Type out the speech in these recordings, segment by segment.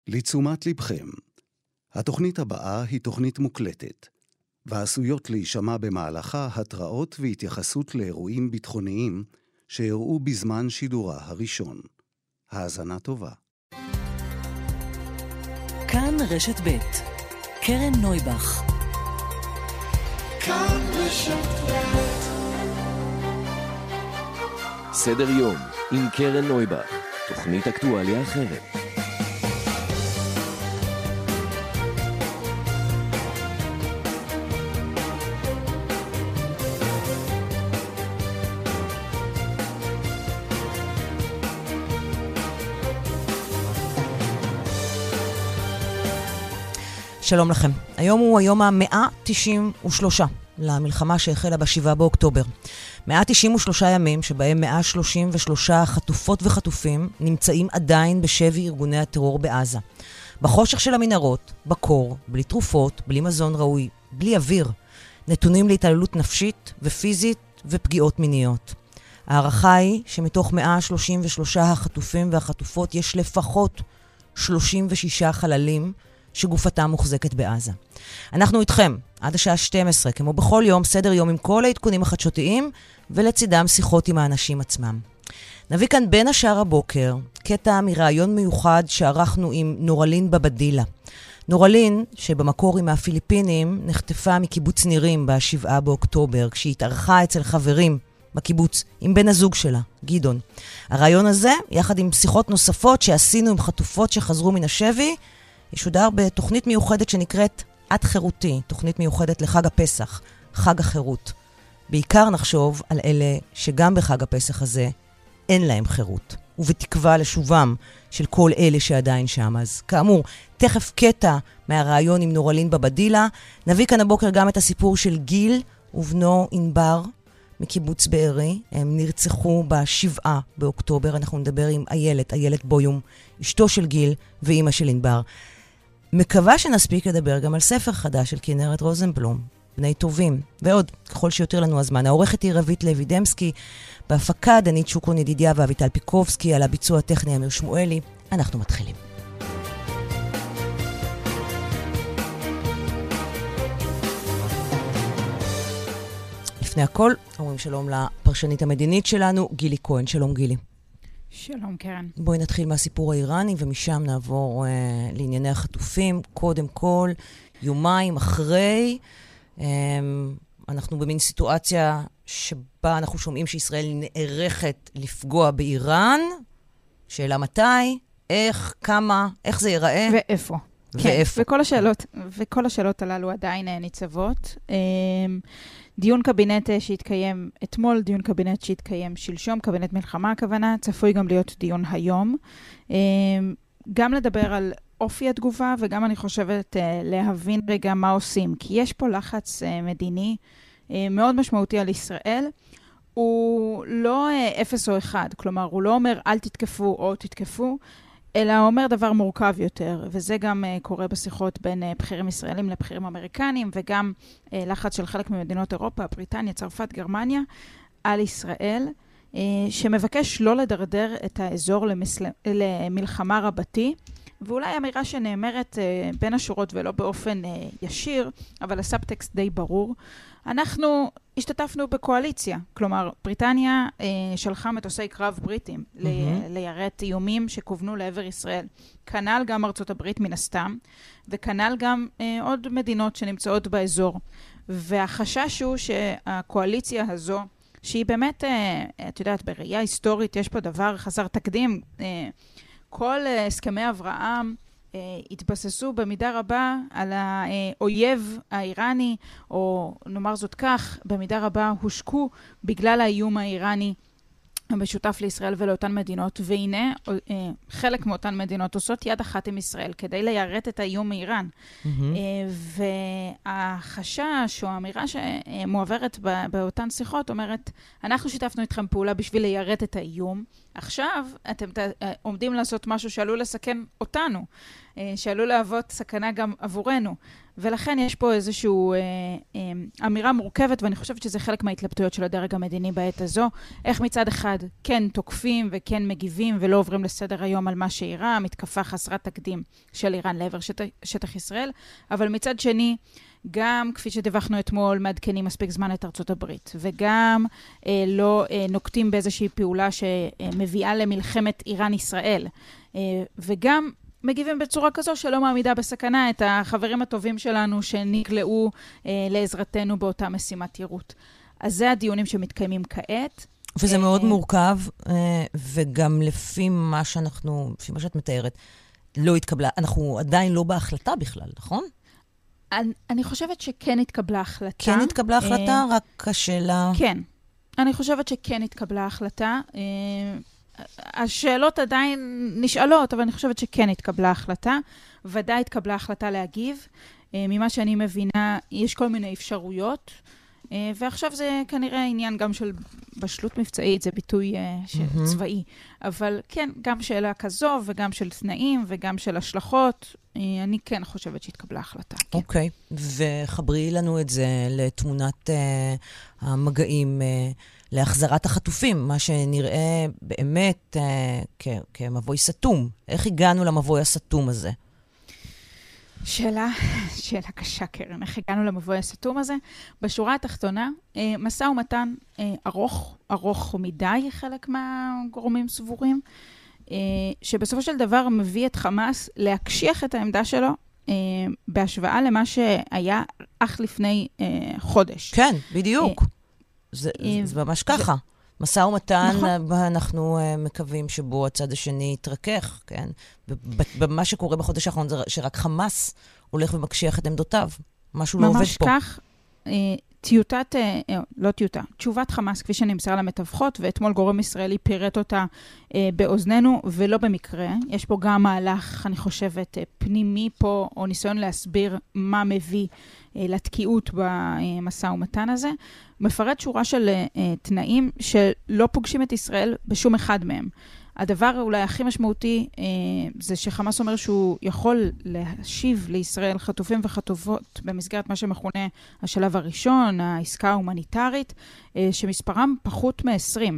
לתשומת לבכם. התוכנית הבאה היא תוכנית מוקלטת, ועשויות להישמע במהלכה התראות והתייחסות לאירועים ביטחוניים שאירעו בזמן שידורה הראשון. האזנה טובה. כאן רשת ב' קרן נויבך. כאן רשת ב'. סדר יום עם קרן נויבך, תוכנית אקטואליה אחרת. שלום לכם. היום הוא היום ה-193 למלחמה שהחלה ב7 באוקטובר. 193 ימים שבהם 133 חטופות וחטופים נמצאים עדיין בשבי ארגוני הטרור בעזה. בחושך של המנהרות, בקור, בלי תרופות, בלי מזון ראוי, בלי אוויר. נתונים להתעללות נפשית ופיזית ופגיעות מיניות. הערכה היא שמתוך 133 החטופים והחטופות יש לפחות 36 חללים שגופתם מוחזקת בעזה. אנחנו איתכם עד השעה 12, כמו בכל יום, סדר יום עם כל העדכונים החדשותיים, ולצידם שיחות עם האנשים עצמם. נביא כאן בין השאר הבוקר קטע מראיון מיוחד שערכנו עם נורלין בבדילה. נורלין, שבמקור היא מהפיליפינים, נחטפה מקיבוץ נירים ב7 באוקטובר, כשהיא התארחה אצל חברים בקיבוץ עם בן הזוג שלה, גדעון. הרעיון הזה, יחד עם שיחות נוספות שעשינו עם חטופות שחזרו מן השבי, ישודר בתוכנית מיוחדת שנקראת את חירותי, תוכנית מיוחדת לחג הפסח, חג החירות. בעיקר נחשוב על אלה שגם בחג הפסח הזה אין להם חירות, ובתקווה לשובם של כל אלה שעדיין שם. אז כאמור, תכף קטע מהרעיון עם נורלין בבדילה. נביא כאן הבוקר גם את הסיפור של גיל ובנו ענבר מקיבוץ בארי. הם נרצחו ב7 באוקטובר. אנחנו נדבר עם איילת בויום, אשתו של גיל ואימא של ענבר. מקווה שנספיק לדבר גם על ספר חדש של כנרת רוזנבלום, בני טובים, ועוד, ככל שיותר לנו הזמן. העורכת היא רבית לוי דמסקי, בהפקה דנית שוקרון ידידיה ואביטל פיקובסקי, על הביצוע הטכני אמיר שמואלי. אנחנו מתחילים. לפני הכל, אומרים שלום לפרשנית המדינית שלנו, גילי כהן. שלום גילי. שלום קרן. בואי נתחיל מהסיפור האיראני, ומשם נעבור לענייני החטופים. קודם כל, יומיים אחרי, אנחנו במין סיטואציה שבה אנחנו שומעים שישראל נערכת לפגוע באיראן. שאלה מתי, איך, כמה, איך זה ייראה? ואיפה. ואיפה. כן, וכל השאלות הללו עדיין ניצבות. דיון קבינט שהתקיים אתמול, דיון קבינט שהתקיים שלשום, קבינט מלחמה הכוונה, צפוי גם להיות דיון היום. גם לדבר על אופי התגובה, וגם אני חושבת להבין רגע מה עושים, כי יש פה לחץ מדיני מאוד משמעותי על ישראל. הוא לא 0 או 1, כלומר הוא לא אומר אל תתקפו או תתקפו, אלא אומר דבר מורכב יותר, וזה גם קורה בשיחות בין בכירים ישראלים לבכירים אמריקנים, וגם לחץ של חלק ממדינות אירופה, בריטניה, צרפת, גרמניה, על ישראל, שמבקש לא לדרדר את האזור למלחמה רבתי, ואולי אמירה שנאמרת בין השורות ולא באופן ישיר, אבל הסאבטקסט די ברור. אנחנו השתתפנו בקואליציה, כלומר, בריטניה שלחה מטוסי קרב בריטים ליירט איומים שכוונו לעבר ישראל. כנ"ל גם ארצות הברית מן הסתם, וכנ"ל גם עוד מדינות שנמצאות באזור. והחשש הוא שהקואליציה הזו, שהיא באמת, את יודעת, בראייה היסטורית יש פה דבר חסר תקדים, כל הסכמי אברהם התבססו במידה רבה על האויב האיראני, או נאמר זאת כך, במידה רבה הושקו בגלל האיום האיראני המשותף לישראל ולאותן מדינות, והנה חלק מאותן מדינות עושות יד אחת עם ישראל כדי ליירט את האיום מאיראן. והחשש או האמירה שמועברת באותן שיחות אומרת, אנחנו שיתפנו איתכם פעולה בשביל ליירט את האיום, עכשיו אתם עומדים לעשות משהו שעלול לסכן אותנו, שעלול להוות סכנה גם עבורנו. ולכן יש פה איזושהי אמירה מורכבת, ואני חושבת שזה חלק מההתלבטויות של הדרג המדיני בעת הזו. איך מצד אחד כן תוקפים וכן מגיבים ולא עוברים לסדר היום על מה שאיראן, מתקפה חסרת תקדים של איראן לעבר שטח ישראל, אבל מצד שני, גם כפי שדיווחנו אתמול, מעדכנים מספיק זמן את ארצות הברית, וגם לא נוקטים באיזושהי פעולה שמביאה למלחמת איראן-ישראל, וגם מגיבים בצורה כזו שלא מעמידה בסכנה את החברים הטובים שלנו שנקלעו לעזרתנו באותה משימת יירוט. אז זה הדיונים שמתקיימים כעת. וזה מאוד מורכב, וגם לפי מה שאת מתארת, לא התקבלה, אנחנו עדיין לא בהחלטה בכלל, נכון? אני חושבת שכן התקבלה החלטה. כן התקבלה החלטה, רק השאלה... כן, אני חושבת שכן התקבלה החלטה. השאלות עדיין נשאלות, אבל אני חושבת שכן התקבלה החלטה. ודאי התקבלה החלטה להגיב. ממה שאני מבינה, יש כל מיני אפשרויות. ועכשיו זה כנראה עניין גם של בשלות מבצעית, זה ביטוי צבאי. אבל כן, גם שאלה כזו, וגם של תנאים, וגם של השלכות, אני כן חושבת שהתקבלה החלטה. אוקיי, וחברי לנו את זה לתמונת המגעים להחזרת החטופים, מה שנראה באמת כמבוי סתום. איך הגענו למבוי הסתום הזה? שאלה קשה, קרן. איך הגענו למבוי הסתום הזה? בשורה התחתונה, משא ומתן ארוך מדי, חלק מהגורמים סבורים, שבסופו של דבר מביא את חמאס להקשיח את העמדה שלו, בהשוואה למה שהיה אך לפני חודש. כן, בדיוק. זה ממש ככה. משא ומתן, אנחנו מקווים שבו הצד השני יתרכך, כן? במה שקורה בחודש האחרון זה שרק חמאס הולך ומקשיח את עמדותיו. משהו לא עובד פה. ממש כך, תשובת חמאס, כפי שנמסר למתווכות, ואתמול גורם ישראלי פירט אותה באוזננו, ולא במקרה. יש פה גם מהלך, אני חושבת, פנימי פה, או ניסיון להסביר מה מביא לתקיעות במשא ומתן הזה. מפרט שורה של תנאים שלא פוגשים את ישראל בשום אחד מהם. הדבר אולי הכי משמעותי זה שחמאס אומר שהוא יכול להשיב לישראל חטופים וחטופות במסגרת מה שמכונה השלב הראשון, העסקה ההומניטרית, שמספרם פחות מ-20.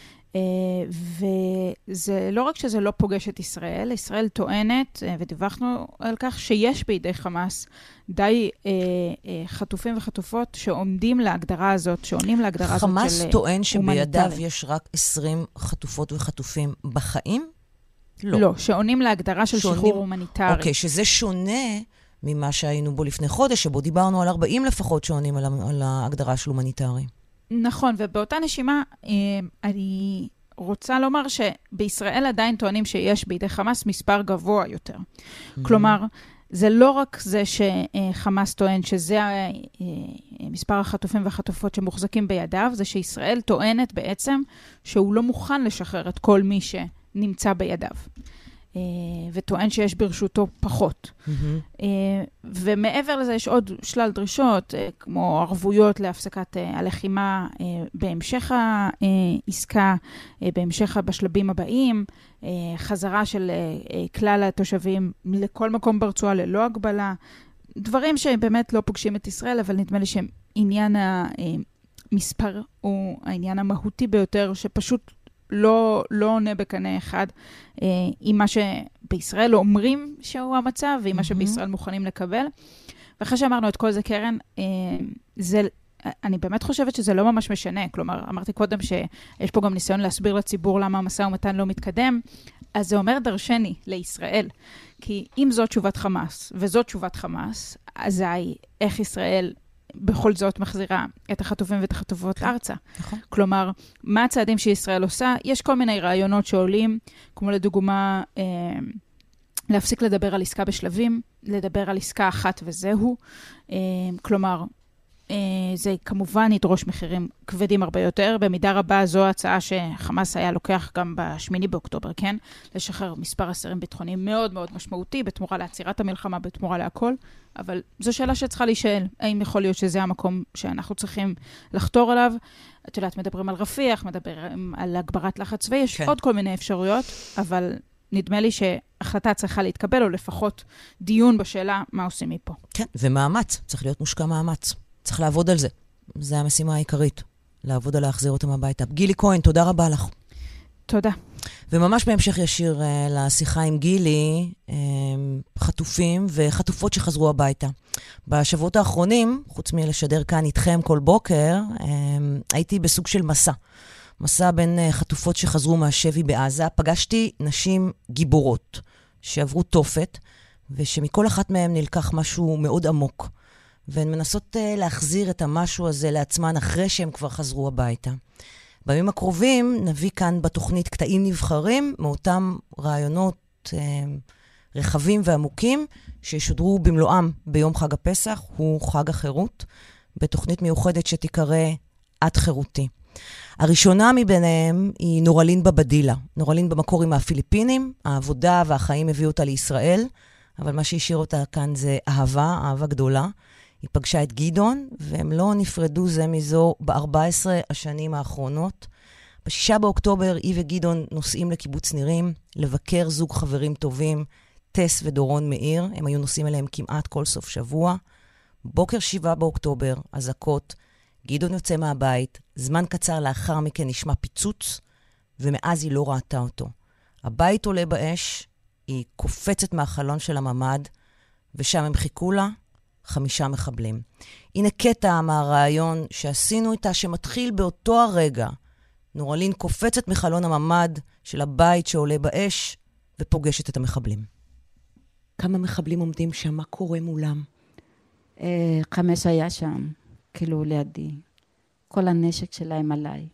וזה לא רק שזה לא פוגש את ישראל, ישראל טוענת, ודיווחנו על כך שיש בידי חמאס די חטופים וחטופות שעומדים להגדרה הזאת, שעונים להגדרה הזאת של הומניטרי. חמאס טוען שבידיו יש רק 20 חטופות וחטופים בחיים? לא, שעונים להגדרה של שחרור הומניטרי. אוקיי, שזה שונה ממה שהיינו בו לפני חודש, שבו דיברנו על 40 לפחות שעונים על ההגדרה של הומניטרי. נכון, ובאותה נשימה, אני רוצה לומר שבישראל עדיין טוענים שיש בידי חמאס מספר גבוה יותר. כלומר, זה לא רק זה שחמאס טוען שזה מספר החטופים והחטופות שמוחזקים בידיו, זה שישראל טוענת בעצם שהוא לא מוכן לשחרר את כל מי שנמצא בידיו. וטוען שיש ברשותו פחות. ומעבר לזה יש עוד שלל דרישות, כמו ערבויות להפסקת הלחימה בהמשך העסקה, בהמשך בשלבים הבאים, חזרה של כלל התושבים לכל מקום ברצועה ללא הגבלה, דברים שבאמת לא פוגשים את ישראל, אבל נדמה לי שעניין המספר הוא העניין המהותי ביותר, שפשוט לא עונה בקנה אחד עם מה שבישראל אומרים שהוא המצב, ועם מה שבישראל מוכנים לקבל. ואחרי שאמרנו את כל זה, קרן, אני באמת חושבת שזה לא ממש משנה. כלומר, אמרתי קודם שיש פה גם ניסיון להסביר לציבור למה המשא ומתן לא מתקדם, אז זה אומר דרשני לישראל. כי אם זאת תשובת חמאס, וזאת תשובת חמאס, אזי איך ישראל בכל זאת מחזירה את החטופים ואת החטופות ארצה. נכון. כלומר, מה הצעדים שישראל עושה? יש כל מיני רעיונות שעולים, כמו לדוגמה, להפסיק לדבר על עסקה בשלבים, לדבר על עסקה אחת וזהו. כלומר, זה כמובן ידרוש מחירים כבדים הרבה יותר. במידה רבה זו ההצעה שחמאס היה לוקח גם ב8 באוקטובר, כן? לשחרר מספר אסירים ביטחוניים מאוד מאוד משמעותי, בתמורה לעצירת המלחמה, בתמורה להכל. אבל זו שאלה שצריכה להישאל. האם יכול להיות שזה המקום שאנחנו צריכים לחתור עליו? את יודעת, מדברים על רפיח, מדברים על הגברת לחץ צבאי, יש עוד כל מיני אפשרויות, אבל נדמה לי שהחלטה צריכה להתקבל, או לפחות דיון בשאלה מה עושים מפה. כן, ומאמץ. צריך להיות מושקע מאמץ. צריך לעבוד על זה. זה המשימה העיקרית. לעבוד על להחזיר אותם הביתה. גילי כהן, תודה רבה לך. תודה. וממש בהמשך ישיר לשיחה עם גילי, חטופים וחטופות שחזרו הביתה. בשבועות האחרונים, חוץ מלשדר כאן איתכם כל בוקר, הייתי בסוג של מסע בין חטופות שחזרו מהשבי בעזה. פגשתי נשים גיבורות שעברו תופת, ושמכל אחת מהן נלקח משהו מאוד עמוק. והן מנסות להחזיר את המשהו הזה לעצמן אחרי שהם כבר חזרו הביתה. בימים הקרובים נביא כאן בתוכנית קטעים נבחרים מאותם רעיונות רחבים ועמוקים שישודרו במלואם ביום חג הפסח, הוא חג החירות, בתוכנית מיוחדת שתיקרא עד חירותי. הראשונה מביניהם היא נורלין בבדילה. נורלין במקור עם הפיליפינים, העבודה והחיים הביאו אותה לישראל, אבל מה שהשאיר אותה כאן זה אהבה גדולה. היא פגשה את גדעון, והם לא נפרדו זה מזו ב-14 השנים האחרונות. ב6 באוקטובר היא וגדעון נוסעים לקיבוץ נירים, לבקר זוג חברים טובים, טס ודורון מאיר. הם היו נוסעים אליהם כמעט כל סוף שבוע. בוקר 7 באוקטובר, אזעקות, גדעון יוצא מהבית, זמן קצר לאחר מכן נשמע פיצוץ, ומאז היא לא ראתה אותו. הבית עולה באש, היא קופצת מהחלון של הממד, ושם הם חיכו לה 5 מחבלים. הנה קטע מהרעיון שעשינו איתה, שמתחיל באותו הרגע. נורלין קופצת מחלון הממד של הבית שעולה באש, ופוגשת את המחבלים. כמה מחבלים עומדים שם? מה קורה מולם? 5 היה שם, כאילו לידי. כל הנשק שלהם עליי.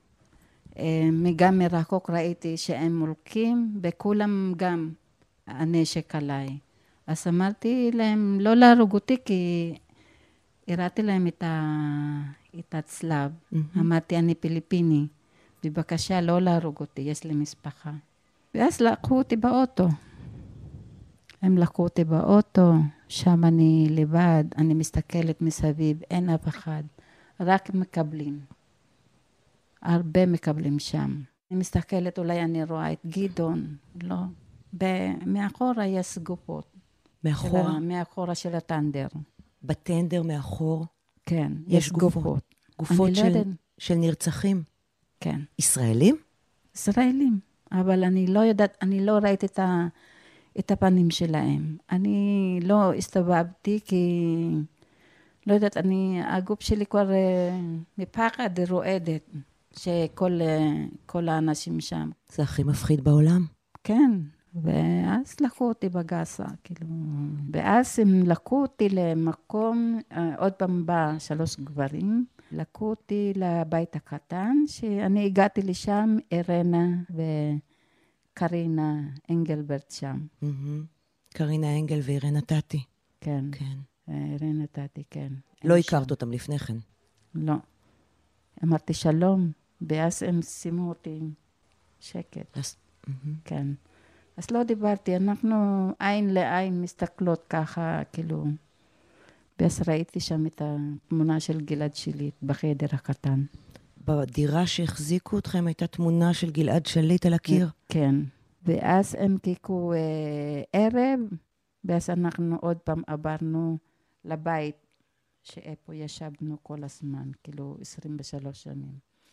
גם מרחוק ראיתי שהם מולקים, וכולם גם הנשק עליי. אז אמרתי להם לא להרוג אותי, כי הראתי להם את הצלב. אמרתי, אני פיליפיני, בבקשה לא להרוג אותי, יש לי משפחה. ואז לקחו אותי באוטו. הם לקחו אותי באוטו, שם אני לבד, אני מסתכלת מסביב, אין אף אחד, רק מקבלים. הרבה מקבלים שם. אני מסתכלת, אולי אני רואה את גדעון, לא. מאחורה יש גופות. מאחורה? מאחורה של הטנדר. בטנדר מאחור? כן, יש גופות. גופות של נרצחים? כן. ישראלים? ישראלים, אבל אני לא יודעת, אני לא ראיתי את הפנים שלהם. אני לא הסתובבתי כי, לא יודעת, הגוף שלי כבר מפחד רועדת, שכל האנשים שם. זה הכי מפחיד בעולם. כן. ואז לקחו אותי בגסה, כאילו, ואז הם לקחו אותי למקום, עוד פעם בא 3 גברים, לקחו אותי לבית הקטן, שאני הגעתי לשם, אירנה וקרינה אנגלברט שם. קרינה אנגל ואירנה טאטי. כן, אירנה טאטי, כן. לא הכרת אותם לפני כן? לא. אמרתי שלום, ואז הם שימו אותי שקט. כן. אז לא דיברתי, אנחנו עין לעין מסתכלות ככה, כאילו, ואז ראיתי שם את התמונה של גלעד שליט בחדר הקטן. בדירה שהחזיקו אתכם הייתה תמונה של גלעד שליט על הקיר? כן, ואז הם קיבלו ערב, ואז אנחנו עוד פעם עברנו לבית, שאיפה ישבנו כל הזמן, כאילו 23 שנים.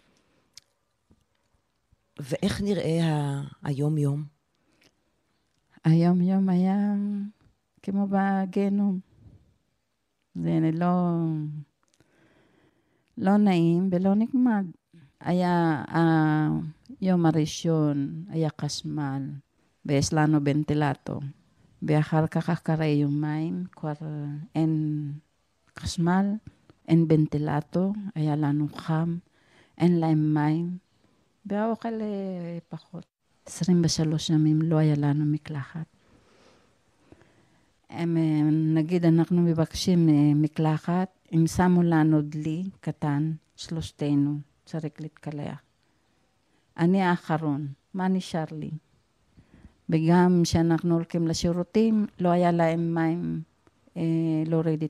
ואיך נראה היום-יום? היום היה כמו בגיהנום. זה לא נעים ולא נחמד. היה היום הראשון, היה חשמל, ויש לנו ונטילטור. ואחר כך, אחרי יומיים, כבר אין חשמל, אין ונטילטור, היה לנו חם, אין להם מים, והאוכל פחות. 23 ימים לא היה לנו מקלחת. נגיד אנחנו מבקשים מקלחת, הם שמו לנו דלי קטן, שלושתנו, צריך להתקלח. אני האחרון, מה נשאר לי? וגם כשאנחנו הולכים לשירותים, לא היה להם מים להוריד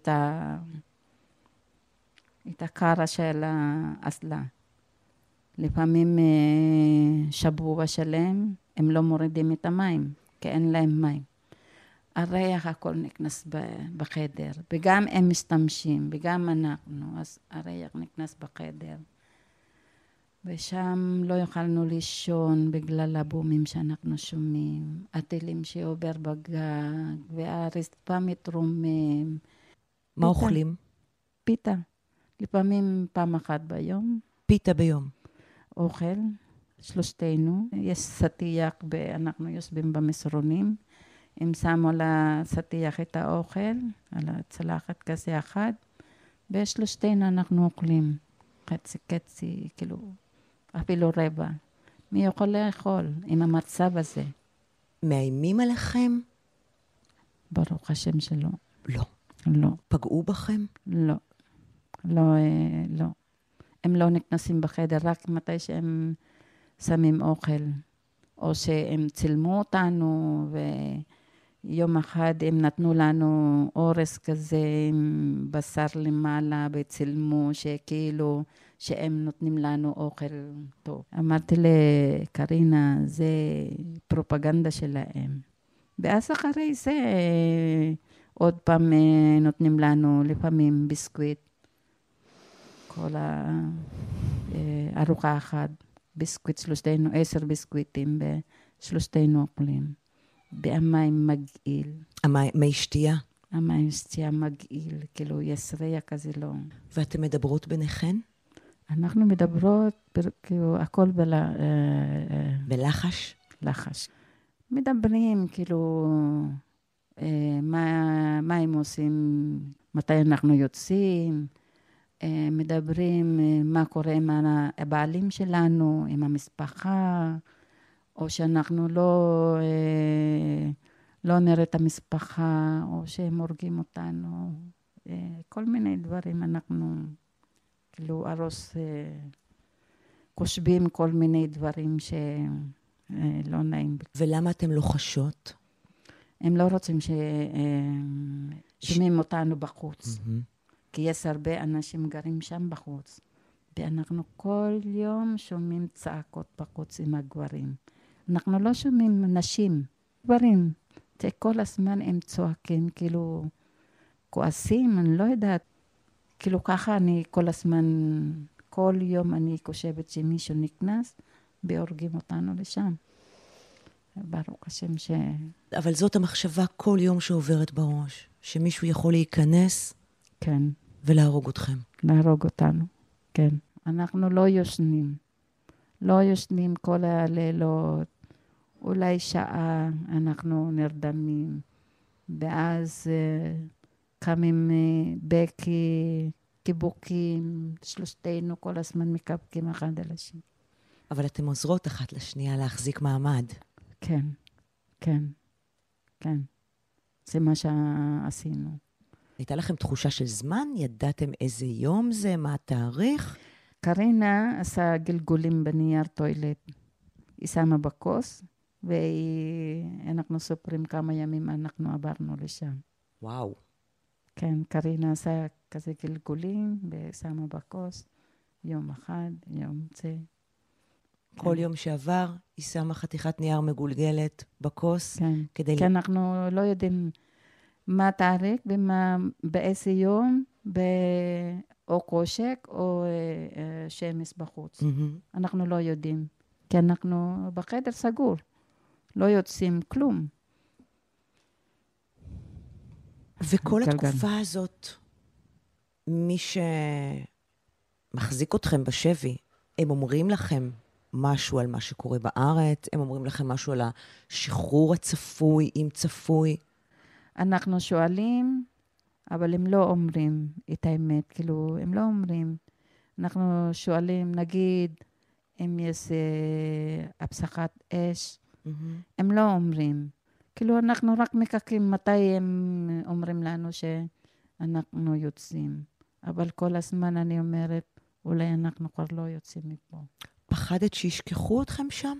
את הקרה של האסלה. לפעמים שבוע שלם, הם לא מורידים את המים, כי אין להם מים. הריח הכל נכנס בחדר, וגם הם משתמשים, וגם אנחנו, אז הריח נכנס בחדר. ושם לא יכולנו לישון בגלל הבומים שאנחנו שומעים, הטילים שעובר בגג, והרצפה מתרומם. מה אוכלים? פיתה. לפעמים פעם אחת ביום. פיתה ביום. אוכל, שלושתנו. יש סטיח, אנחנו יושבים במסרונים. הם שמו על הסטיח את האוכל, על הצלחת כזה אחד, ושלושתנו אנחנו אוכלים. חצי, כאילו, אפילו רבע. מי יכול לאכול עם המצב הזה? מאיימים עליכם? ברוך השם שלא. לא. לא. פגעו בכם? לא. לא. הם לא נכנסים בחדר רק מתי שהם שמים אוכל. או שהם צילמו אותנו, ויום אחד הם נתנו לנו אורס כזה עם בשר למעלה, וצילמו שכאילו שהם נותנים לנו אוכל טוב. אמרתי לקרינה, זה פרופגנדה שלהם. ואז אחרי זה עוד פעם נותנים לנו לפעמים ביסקוויט. כל ארוחה אחת. ביסקוויט שלושתנו, 10 ביסקוויטים, ושלושתנו אוכלים. והמים מגעיל. מי שתייה? המים שתייה מגעיל, כאילו יש ריח כזה לא. ואתם מדברות ביניכן? אנחנו מדברות, כאילו הכל בלחש? לחש. מדברים, כאילו, מה הם עושים, מתי אנחנו יוצאים, מדברים מה קורה עם הבעלים שלנו, עם המשפחה, או שאנחנו לא נראה את המשפחה, או שהם הורגים אותנו, כל מיני דברים אנחנו, כאילו הראש חושבים כל מיני דברים שלא נעים. ולמה אתם לא חשות? הם לא רוצים ששומעים אותנו בחוץ. כי יש הרבה אנשים גרים שם בחוץ. ואנחנו כל יום שומעים צעקות בחוץ עם הגברים. אנחנו לא שומעים נשים, גברים. כל הזמן הם צועקים, כאילו כועסים, אני לא יודעת. כאילו ככה אני כל הזמן, כל יום אני חושבת שמישהו נכנס, והורגים אותנו לשם. ברוך השם ש... אבל זאת המחשבה כל יום שעוברת בראש, שמישהו יכול להיכנס... כן. ולהרוג אתכם. להרוג אותנו, כן. אנחנו לא יושנים. לא יושנים כל הלילות. אולי שעה אנחנו נרדמים. ואז קמים בקי, קיבוקים, שלושתנו כל הזמן מקבקים אחד על השני. אבל אתם עוזרות אחת לשנייה להחזיק מעמד. כן, כן, כן. זה מה שעשינו. הייתה לכם תחושה של זמן? ידעתם איזה יום זה? מה התאריך? קרינה עשה גלגולים בנייר טוילט. היא שמה בכוס, ואנחנו סופרים כמה ימים אנחנו עברנו לשם. וואו. כן, קרינה עשה כזה גלגולים, ושמה בכוס, יום אחד, יום זה. כל יום שעבר, היא שמה חתיכת נייר מגולגלת בכוס. כן, כי אנחנו לא יודעים מה התאריך ומה, באיזה יום, או קושק או שמש בחוץ. אנחנו לא יודעים, כי אנחנו בחדר סגור, לא יוצאים כלום. וכל התקופה הזאת, מי שמחזיק אתכם בשבי, הם אומרים לכם משהו על מה שקורה בארץ, הם אומרים לכם משהו על השחרור הצפוי, אם צפוי. אנחנו שואלים, אבל הם לא אומרים את האמת, כאילו, הם לא אומרים. אנחנו שואלים, נגיד, אם יש הפסקת אש, הם לא אומרים. כאילו, אנחנו רק מחכים מתי הם אומרים לנו שאנחנו יוצאים. אבל כל הזמן אני אומרת, אולי אנחנו כבר לא יוצאים מפה. פחדת שישכחו אתכם שם?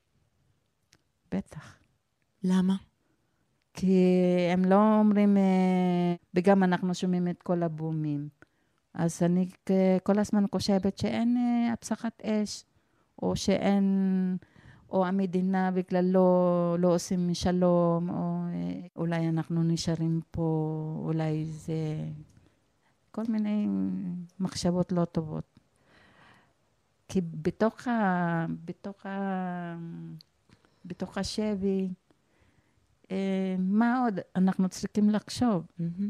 בטח. למה? כי הם לא אומרים, וגם אנחנו שומעים את כל הבומים. אז אני כל הזמן חושבת שאין הפסקת אש, או שאין, או המדינה בגלל לא עושים שלום, או אולי אנחנו נשארים פה, אולי זה כל מיני מחשבות לא טובות. כי בתוך השבי, מה עוד אנחנו צריכים לחשוב?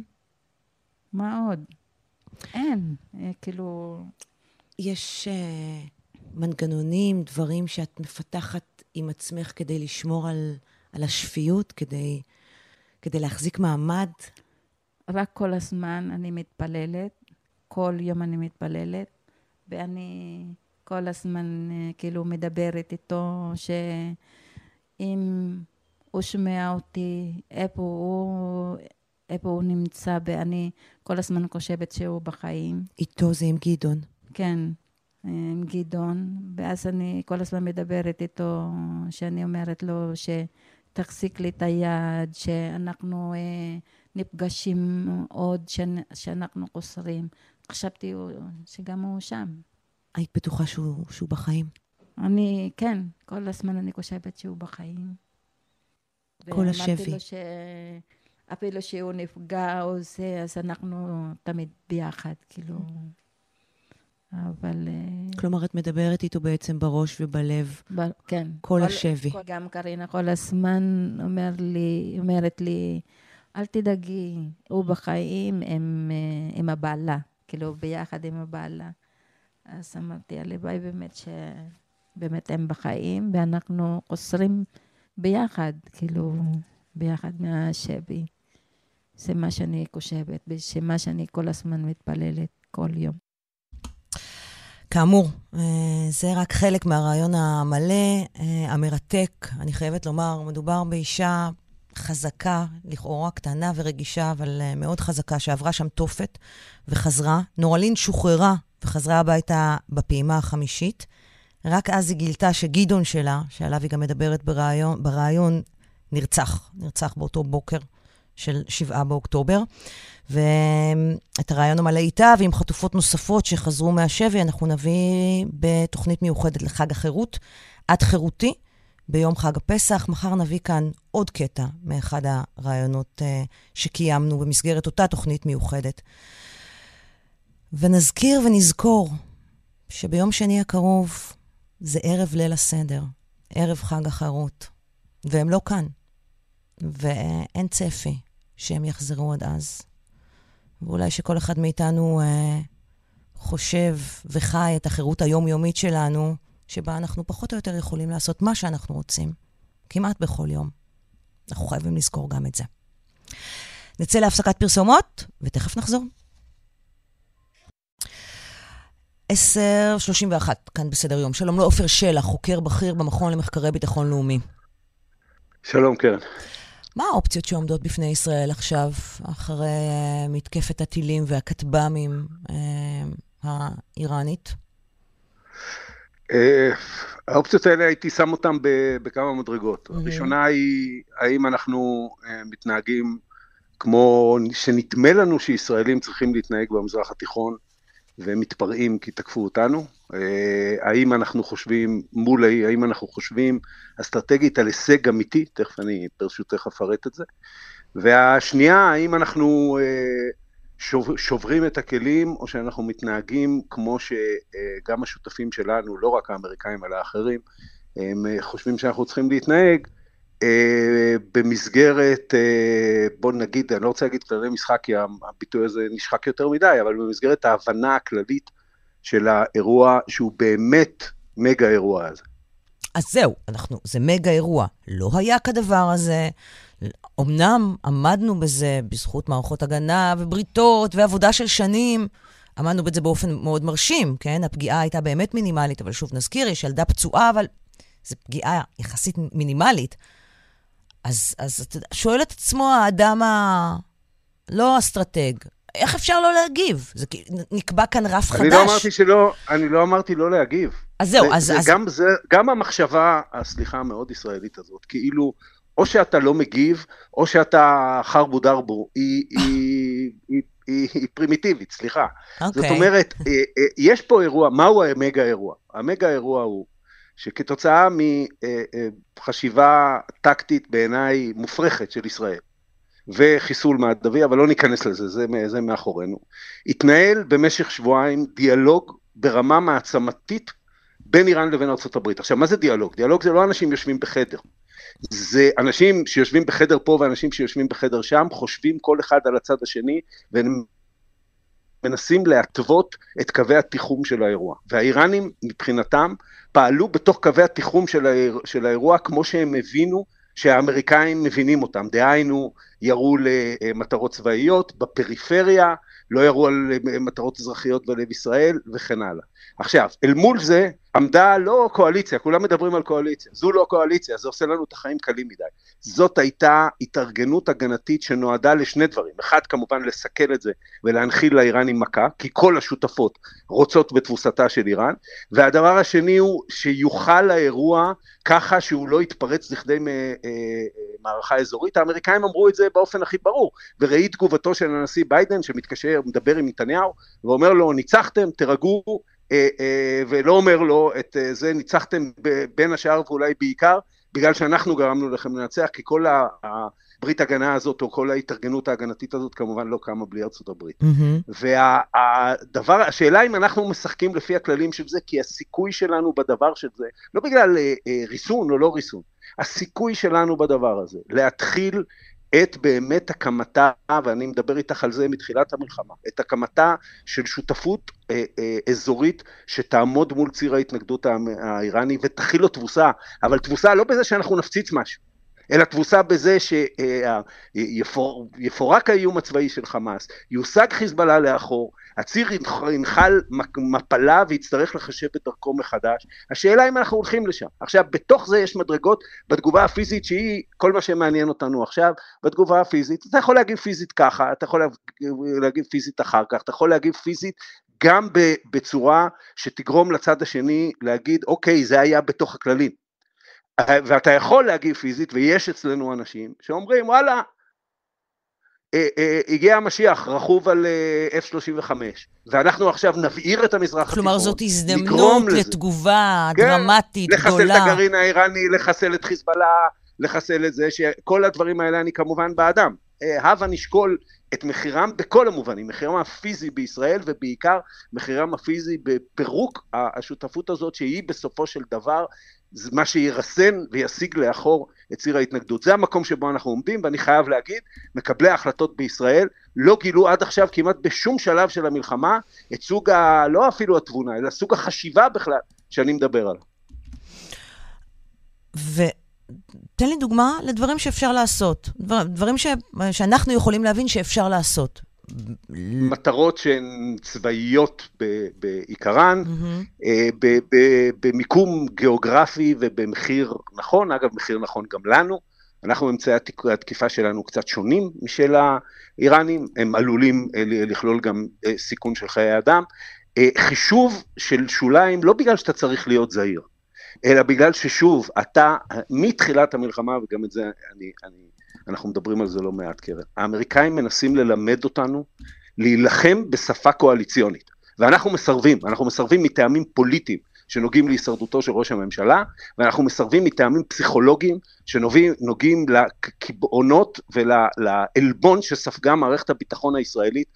מה עוד? אין, כאילו... יש מנגנונים, דברים שאת מפתחת עם עצמך כדי לשמור על השפיות, כדי להחזיק מעמד? רק כל הזמן אני מתפללת, כל יום אני מתפללת, ואני כל הזמן כאילו מדברת איתו, שאם הוא שומע אותי, איפה הוא נמצא, ואני כל הזמן חושבת שהוא בחיים. איתו זה עם גדעון. כן, עם גדעון, ואז אני כל הזמן מדברת איתו, שאני אומרת לו שתחזיק לי את היד, שאנחנו נפגשים עוד, שאנחנו חוסרים. חשבתי שגם הוא שם. היית בטוחה שהוא בחיים? כן, כל הזמן אני חושבת שהוא בחיים. כל השבי. ואמרתי לו אפילו שהוא נפגע או זה, אז אנחנו תמיד ביחד, כאילו. אבל... כלומר, את מדברת איתו בעצם בראש ובלב. כן. כל השבי. גם קרינה כל הזמן אומרת לי, אל תדאגי, הוא בחיים עם הבעלה, כאילו ביחד עם הבעלה. אז אמרתי, הלוואי באמת הם בחיים, ואנחנו חוסרים ביחד, כאילו, ביחד מהשבי. זה מה שאני חושבת, ומה שאני כל הזמן מתפללת כל יום. כאמור, זה רק חלק מהרעיון המלא, המרתק. אני חייבת לומר, מדובר באישה חזקה, לכאורה קטנה ורגישה, אבל מאוד חזקה, שעברה שם תופת וחזרה. נורלין שוחררה וחזרה הביתה בפעימה החמישית. רק אז היא גילתה שגדעון שלה, שעליו היא גם מדברת ברעיון, נרצח באותו בוקר של 7 באוקטובר. ואת הרעיון המלא איתה, ועם חטופות נוספות שחזרו מהשבי, אנחנו נביא בתוכנית מיוחדת לחג החירות, עד חירותי, ביום חג הפסח. מחר נביא כאן עוד קטע מאחד הרעיונות שקיימנו במסגרת אותה תוכנית מיוחדת. ונזכיר ונזכור שביום שני הקרוב זה ערב ליל הסדר, ערב חג החירות, והם לא כאן, ואין צפי שהם יחזרו עד אז. ואולי שכל אחד מאיתנו חושב וחי את החירות היומיומית שלנו, שבה אנחנו פחות או יותר יכולים לעשות מה שאנחנו רוצים, כמעט בכל יום. אנחנו חייבים לזכור גם את זה. נצא להפסקת פרסומות, ותכף נחזור. 10:31, כאן בסדר יום. שלום לעופר שלח, חוקר בכיר במכון למחקרי ביטחון לאומי. שלום, קרן. מה האופציות שעומדות בפני ישראל עכשיו, אחרי מתקפת הטילים והכטב"מים האיראנית? האופציות האלה הייתי שם אותן בכמה מדרגות. הראשונה היא, האם אנחנו מתנהגים כמו שנתמה לנו שישראלים צריכים להתנהג במזרח התיכון, והם מתפרעים כי תקפו אותנו? האם אנחנו חושבים אסטרטגית על הישג אמיתי? תכף אני ברשותך אפרט את זה. והשנייה, האם אנחנו שוברים את הכלים, או שאנחנו מתנהגים כמו שגם השותפים שלנו, לא רק האמריקאים אלא האחרים, הם חושבים שאנחנו צריכים להתנהג במסגרת, בוא נגיד, אני לא רוצה להגיד כללי משחק, כי הביטוי הזה נשחק יותר מדי, אבל במסגרת ההבנה הכללית של האירוע, שהוא באמת מגה אירוע הזה. אז זהו, זה מגה אירוע. לא היה כדבר הזה. אמנם עמדנו בזה בזכות מערכות הגנה ובריתות ועבודה של שנים. עמדנו בזה באופן מאוד מרשים, כן? הפגיעה הייתה באמת מינימלית, אבל שוב נזכיר, יש ילדה פצועה, אבל זו פגיעה יחסית מינימלית. אז שואל את עצמו האדם לא אסטרטג, איך אפשר לא להגיב? זה נקבע כאן רף חדש. אני לא אמרתי לא להגיב. אז זהו, גם המחשבה, הסליחה המאוד ישראלית הזאת, כאילו, או שאתה לא מגיב, או שאתה חרבו דרבו, היא פרימיטיבית, סליחה. זאת אומרת, יש פה אירוע, מהו המגה אירוע? המגה אירוע הוא שכתוצאה מחשיבה טקטית בעיניי מופרכת של ישראל, וחיסול מערבי, אבל לא ניכנס לזה, זה מאחורינו. התנהל במשך שבועיים דיאלוג ברמה מעצמתית בין איראן לבין ארצות הברית. עכשיו, מה זה דיאלוג? דיאלוג זה לא אנשים יושבים בחדר. זה אנשים שיושבים בחדר פה ואנשים שיושבים בחדר שם, חושבים כל אחד על הצד השני, והם מנסים להתוות את קווי התיחום של האירוע. והאיראנים מבחינתם פעלו בתוך קווי התיחום של האירוע, כמו שהם הבינו שהאמריקאים מבינים אותם. דהיינו, ירו למטרות צבאיות, בפריפריה, לא ירו על מטרות אזרחיות בלב ישראל, וכן הלאה. עכשיו, אל מול זה עמדה לא קואליציה, כולם מדברים על קואליציה, זו לא קואליציה, זה עושה לנו את החיים קלים מדי. זאת הייתה התארגנות הגנתית שנועדה לשני דברים. אחד, כמובן, לסכל את זה ולהנחיל לאיראנים מכה, כי כל השותפות רוצות בתבוסתה של איראן, והדבר השני הוא שיוכל האירוע ככה שהוא לא יתפרץ לכדי מערכה אזורית. האמריקאים אמרו את זה באופן הכי ברור, וראי תגובתו של הנשיא ביידן שמתקשר, מדבר עם נתניהו, ואומר לו, ניצחתם, תרגעו, ולא אומר לו את זה, ניצחתם בין השאר ואולי בעיקר, בגלל שאנחנו גרמנו לכם לנצח, כי כל הברית הגנה הזאת, או כל ההתארגנות ההגנתית הזאת, כמובן לא קמה בלי ארצות הברית. השאלה אם אנחנו משחקים לפי הכללים של זה, כי הסיכוי שלנו בדבר של זה, לא בגלל ריסון או לא ריסון, הסיכוי שלנו בדבר הזה, להתחיל את באמת הקמתה, ואני מדבר איתך על זה מתחילת המלחמה, את הקמתה של שותפות אזורית שתעמוד מול ציר ההתנגדות האיראני ותכיל לו תבוסה, אבל תבוסה לא בזה שאנחנו נפציץ משהו, אלא תבוסה בזה שיפורק האיום הצבאי של חמאס, יושג חיזבאללה לאחור, הציר ינחל מפלה ויצטרך לחשב את דרכו מחדש. השאלה אם אנחנו הולכים לשם. עכשיו, בתוך זה יש מדרגות בתגובה הפיזית שהיא כל מה שמעניין אותנו עכשיו, בתגובה הפיזית. אתה יכול להגיב פיזית ככה, אתה יכול להגיב פיזית אחר כך, אתה יכול להגיב פיזית גם בצורה שתגרום לצד השני להגיד, אוקיי, זה היה בתוך הכללים. ואתה יכול להגיב פיזית, ויש אצלנו אנשים שאומרים, וואלה, הגיע המשיח, רכוב על F-35, ואנחנו עכשיו נבעיר את המזרח התיכון. כלומר, זאת הזדמנות לתגובה דרמטית, גדולה. לחסל את הגרעין האיראני, לחסל את חיזבאללה, לחסל את זה, שכל הדברים האלה אני כמובן באדם. הבה נשקול את מחירם בכל המובנים, מחירם הפיזי בישראל, ובעיקר מחירם הפיזי בפירוק השותפות הזאת, שהיא בסופו של דבר, זה מה שירסן וישיג לאחור את ציר ההתנגדות. זה המקום שבו אנחנו עומדים, ואני חייב להגיד, מקבלי ההחלטות בישראל לא גילו עד עכשיו כמעט בשום שלב של המלחמה את סוג, לא אפילו התבונה, אלא סוג החשיבה בכלל שאני מדבר עליו. תן לי דוגמה לדברים שאפשר לעשות, דברים שאנחנו יכולים להבין שאפשר לעשות. מטרות שהן צבאיות בעיקרן, במיקום גיאוגרפי ובמחיר נכון, אגב מחיר נכון גם לנו, אנחנו אמצעי התקיפה שלנו קצת שונים משל האיראנים, הם עלולים לכלול גם סיכון של חיי אדם, חישוב של שוליים לא בגלל שאתה צריך להיות זהיר, אלא בגלל ששוב, אתה מתחילת המלחמה, וגם את זה אנחנו מדברים על זה לא מעט קרן, האמריקאים מנסים ללמד אותנו להילחם בשפה קואליציונית, ואנחנו מסרבים מטעמים פוליטיים, שנוגעים להישרדותו של ראש הממשלה, ואנחנו מסרבים מטעמים פסיכולוגיים, שנוגעים לקבעונות ולעלבון שספגה מערכת הביטחון הישראלית,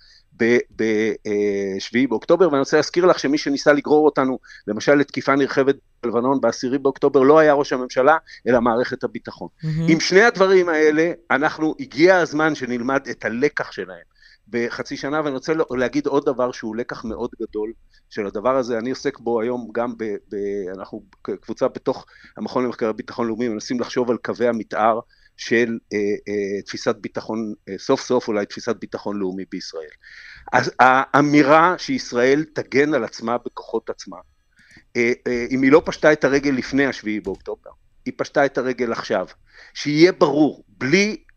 ב-7 באוקטובר, ואני רוצה להזכיר לך שמי שניסה לגרור אותנו, למשל לתקיפה נרחבת בלבנון ב-10 באוקטובר, לא היה ראש הממשלה, אלא מערכת הביטחון. עם שני הדברים האלה, הגיע הזמן שנלמד את הלקח שלהם בחצי שנה, ואני רוצה להגיד עוד דבר שהוא לקח מאוד גדול של הדבר הזה, אני עוסק בו היום גם, אנחנו קבוצה בתוך המכון למחקרי ביטחון לאומי, מנסים לחשוב על קווי המתאר, של תפיסת ביטחון, סוף סוף אולי תפיסת ביטחון לאומי בישראל. אז האמירה שישראל תגן על עצמה בכוחות עצמה, אם היא לא פשטה את הרגל לפני 7 באוקטובר, היא פשטה את הרגל עכשיו, שיהיה ברור, בלי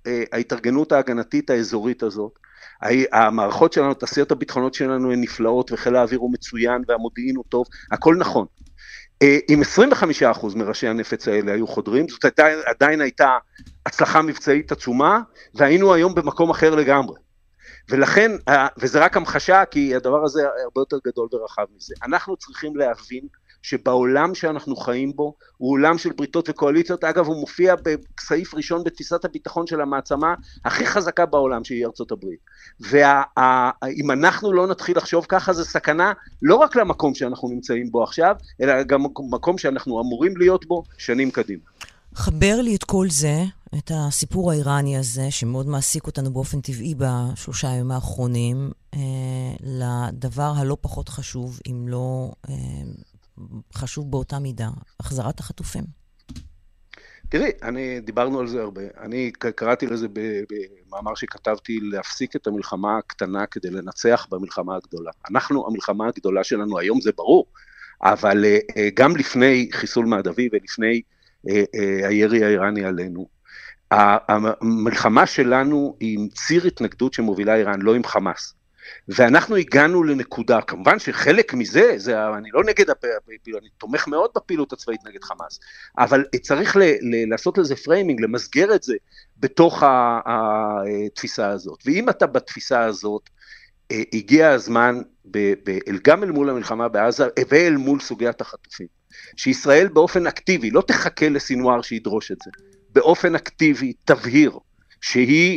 ההתארגנות ההגנתית האזורית הזאת, המערכות שלנו, תעשיות הביטחונות שלנו הן נפלאות, וחיל האוויר הוא מצוין, והמודיעין הוא טוב, הכל נכון. אם 25% מראשי הנפץ האלה היו חודרים, זאת עדיין הייתה הצלחה מבצעית עצומה, והיינו היום במקום אחר לגמרי. ולכן, וזה רק המחשה, כי הדבר הזה הרבה יותר גדול ורחב מזה. אנחנו צריכים להבין שבעולם שאנחנו חיים בו, הוא עולם של בריתות וקואליציות, אגב הוא מופיע בסעיף ראשון בתפיסת הביטחון של המעצמה הכי חזקה בעולם שהיא ארצות הברית. ואם אנחנו לא נתחיל לחשוב ככה, זה סכנה לא רק למקום שאנחנו נמצאים בו עכשיו, אלא גם מקום שאנחנו אמורים להיות בו שנים קדימה. חבר לי את כל זה, את הסיפור האיראני הזה, שמאוד מעסיק אותנו באופן טבעי בשלושה הימים האחרונים, לדבר הלא פחות חשוב, אם לא חשוב באותה מידה, החזרת החטופים. תראי, דיברנו על זה הרבה. אני קראתי לזה במאמר שכתבתי, להפסיק את המלחמה הקטנה כדי לנצח במלחמה הגדולה. המלחמה הגדולה שלנו היום, זה ברור, אבל גם לפני חיסול מהדווי ולפני הירי האיראני עלינו, המלחמה שלנו היא עם ציר התנגדות שמובילה איראן, לא עם חמאס. ואנחנו הגענו לנקודה, כמובן שחלק מזה, אני לא נגד הפעילות, אני תומך מאוד בפעילות הצבאית נגד חמאס, אבל צריך לעשות לזה פריימינג, למסגר את זה בתוך התפיסה הזאת. ואם אתה בתפיסה הזאת, הגיע הזמן, גם אל מול המלחמה בעזה, ואל מול סוגיית החטופים, שישראל באופן אקטיבי, לא תחכה לסינואר שידרוש את זה, באופן אקטיבי תבהיר, שהיא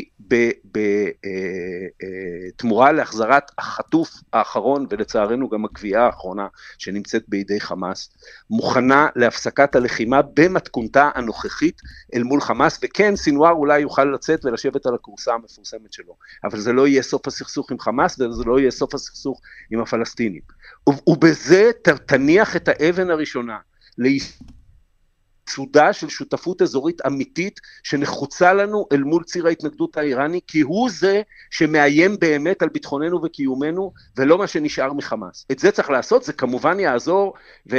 בתמורה להחזרת החטוף האחרון, ולצערנו גם הגביעה האחרונה שנמצאת בידי חמאס, מוכנה להפסקת הלחימה במתכונתה הנוכחית אל מול חמאס, וכן סינואר אולי יוכל לצאת ולשבת על הקורסה המפורסמת שלו, אבל זה לא יהיה סוף הסכסוך עם חמאס, וזה לא יהיה סוף הסכסוך עם הפלסטינים. ובזה תניח את האבן הראשונה, סודה של שותפות אזורית אמיתית שנחוצה לנו אל מול ציר ההתנגדות האיראני, כי הוא זה שמאיים באמת על ביטחוננו וקיומנו, ולא מה שנשאר מחמאס. את זה צריך לעשות, זה כמובן יעזור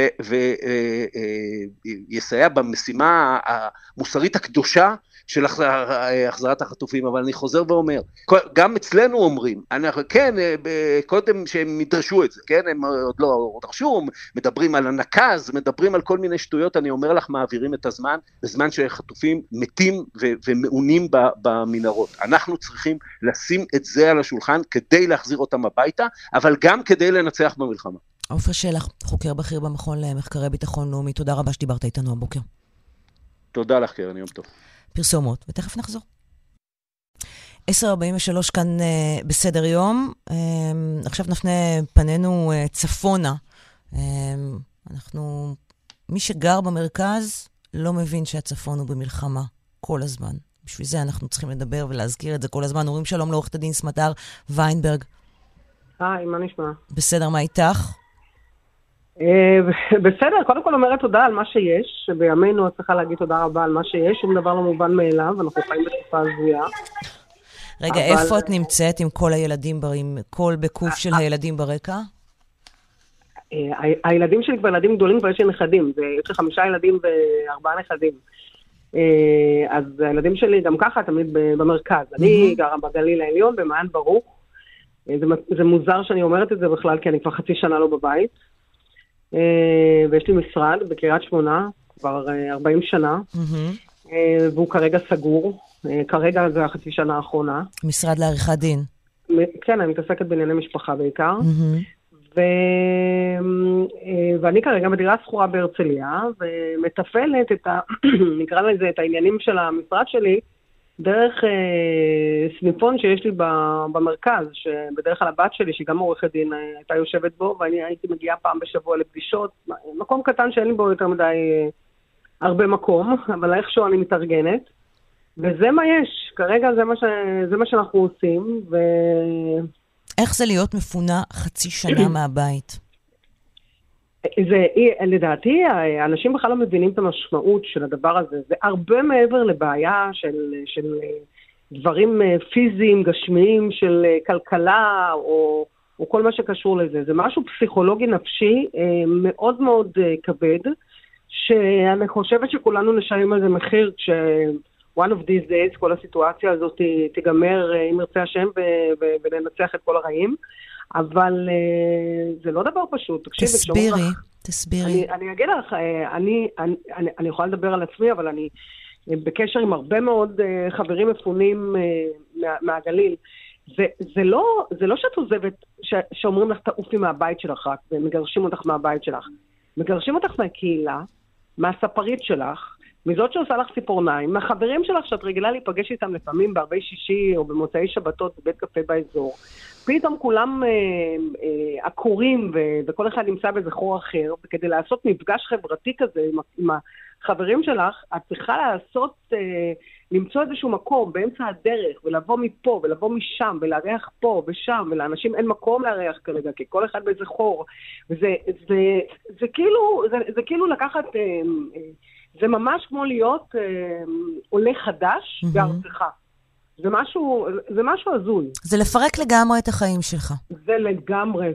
ויסייע במשימה המוסרית הקדושה של החזרת החטופים, אבל אני חוזר ואומר, גם אצלנו אומרים, כן, קודם שהם ידרשו את זה, כן, הם עוד לא דרשו, מדברים על הנקז, מדברים על כל מיני שטויות, אני אומר לך, מעבירים את הזמן, בזמן שחטופים מתים ומעונים במנהרות. אנחנו צריכים לשים את זה על השולחן, כדי להחזיר אותם הביתה, אבל גם כדי לנצח במלחמה. עופר שלח, חוקר בכיר במכון למחקרי ביטחון לאומי, תודה רבה שדיברת איתנו הבוקר. תודה לך קרן, יום טוב. פרסומות, ותכף נחזור. 10:43 כאן בסדר יום. עכשיו נפנה פנינו צפונה. מי שגר במרכז לא מבין שהצפון הוא במלחמה כל הזמן. בשביל זה אנחנו צריכים לדבר ולהזכיר את זה כל הזמן. אומרים שלום לעורכת הדין סמדר ויינברג. היי, מה נשמע? בסדר, מה איתך? בסדר, קודם כל אומרת תודה על מה שיש, שבימינו את צריכה להגיד תודה רבה על מה שיש, שום דבר לא מובן מאליו, אנחנו חיים בתקופה הזויה. רגע, איפה את נמצאת עם כל הילדים, עם כל בקוף של הילדים ברקע? הילדים שלי כבר ילדים גדולים, כבר יש לי נכדים, יש לי 5 ילדים ו4 נכדים. אז הילדים שלי גם ככה תמיד במרכז. אני גרה בגליל העליון, במעיין ברוך. זה מוזר שאני אומרת את זה בכלל, כי אני כבר חצי שנה לא בבית. ויש לי משרד בקריית שמונה, כבר 40 שנה, והוא כרגע סגור. כרגע זה החצי שנה האחרונה. משרד לעריכת דין. כן, אני מתעסקת בענייני משפחה בעיקר. ואני כרגע בדירה שכורה בהרצליה, ומטפלת נקרא לזה את העניינים של המשרד שלי, דרך סניפון שיש לי במרכז, שבדרך כלל הבת שלי, שהיא גם עורכת דין, הייתה יושבת בו, ואני הייתי מגיעה פעם בשבוע לפגישות, מקום קטן שאין לי בו יותר מדי הרבה מקום, אבל איכשהו אני מתארגנת, וזה מה יש, כרגע זה מה שאנחנו עושים, איך זה להיות מפונה חצי שנה מהבית? לדעתי, האנשים בכלל לא מבינים את המשמעות של הדבר הזה. זה הרבה מעבר לבעיה של דברים פיזיים, גשמיים, של כלכלה, או כל מה שקשור לזה. זה משהו פסיכולוגי נפשי מאוד מאוד כבד, שאני חושבת שכולנו נשלם על זה מחיר one of these days, כל הסיטואציה הזאת תיגמר אם ירצה השם וננצח את כל הרעים, אבל זה לא דבר פשוט. תסבירי. אני אגיד לך, אני יכולה לדבר על עצמי, אבל אני בקשר עם הרבה מאוד חברים מפונים מהגליל. זה לא שאת עוזבת, שאומרים לך תעופי מהבית שלך רק, ומגרשים אותך מהבית שלך. מגרשים אותך מהקהילה, מהספרית שלך, מזאת שעושה לך ציפורניים, מהחברים שלך שאת רגילה להיפגש איתם לפעמים בערבי שישי או במוצאי שבתות בבית קפה באזור. פתאום כולם עקורים וכל אחד נמצא באיזה חור אחר, וכדי לעשות מפגש חברתי כזה עם החברים שלך, את צריכה למצוא איזשהו מקום באמצע הדרך, ולבוא מפה ולבוא משם, ולארח פה ושם, ולאנשים אין מקום לארח כרגע, כי כל אחד באיזה חור. זה כאילו לקחת... זה ממש כמו להיות עולה חדש בארצך. זה משהו הזוי. זה לפרק לגמרי את החיים שלך. זה לגמרי,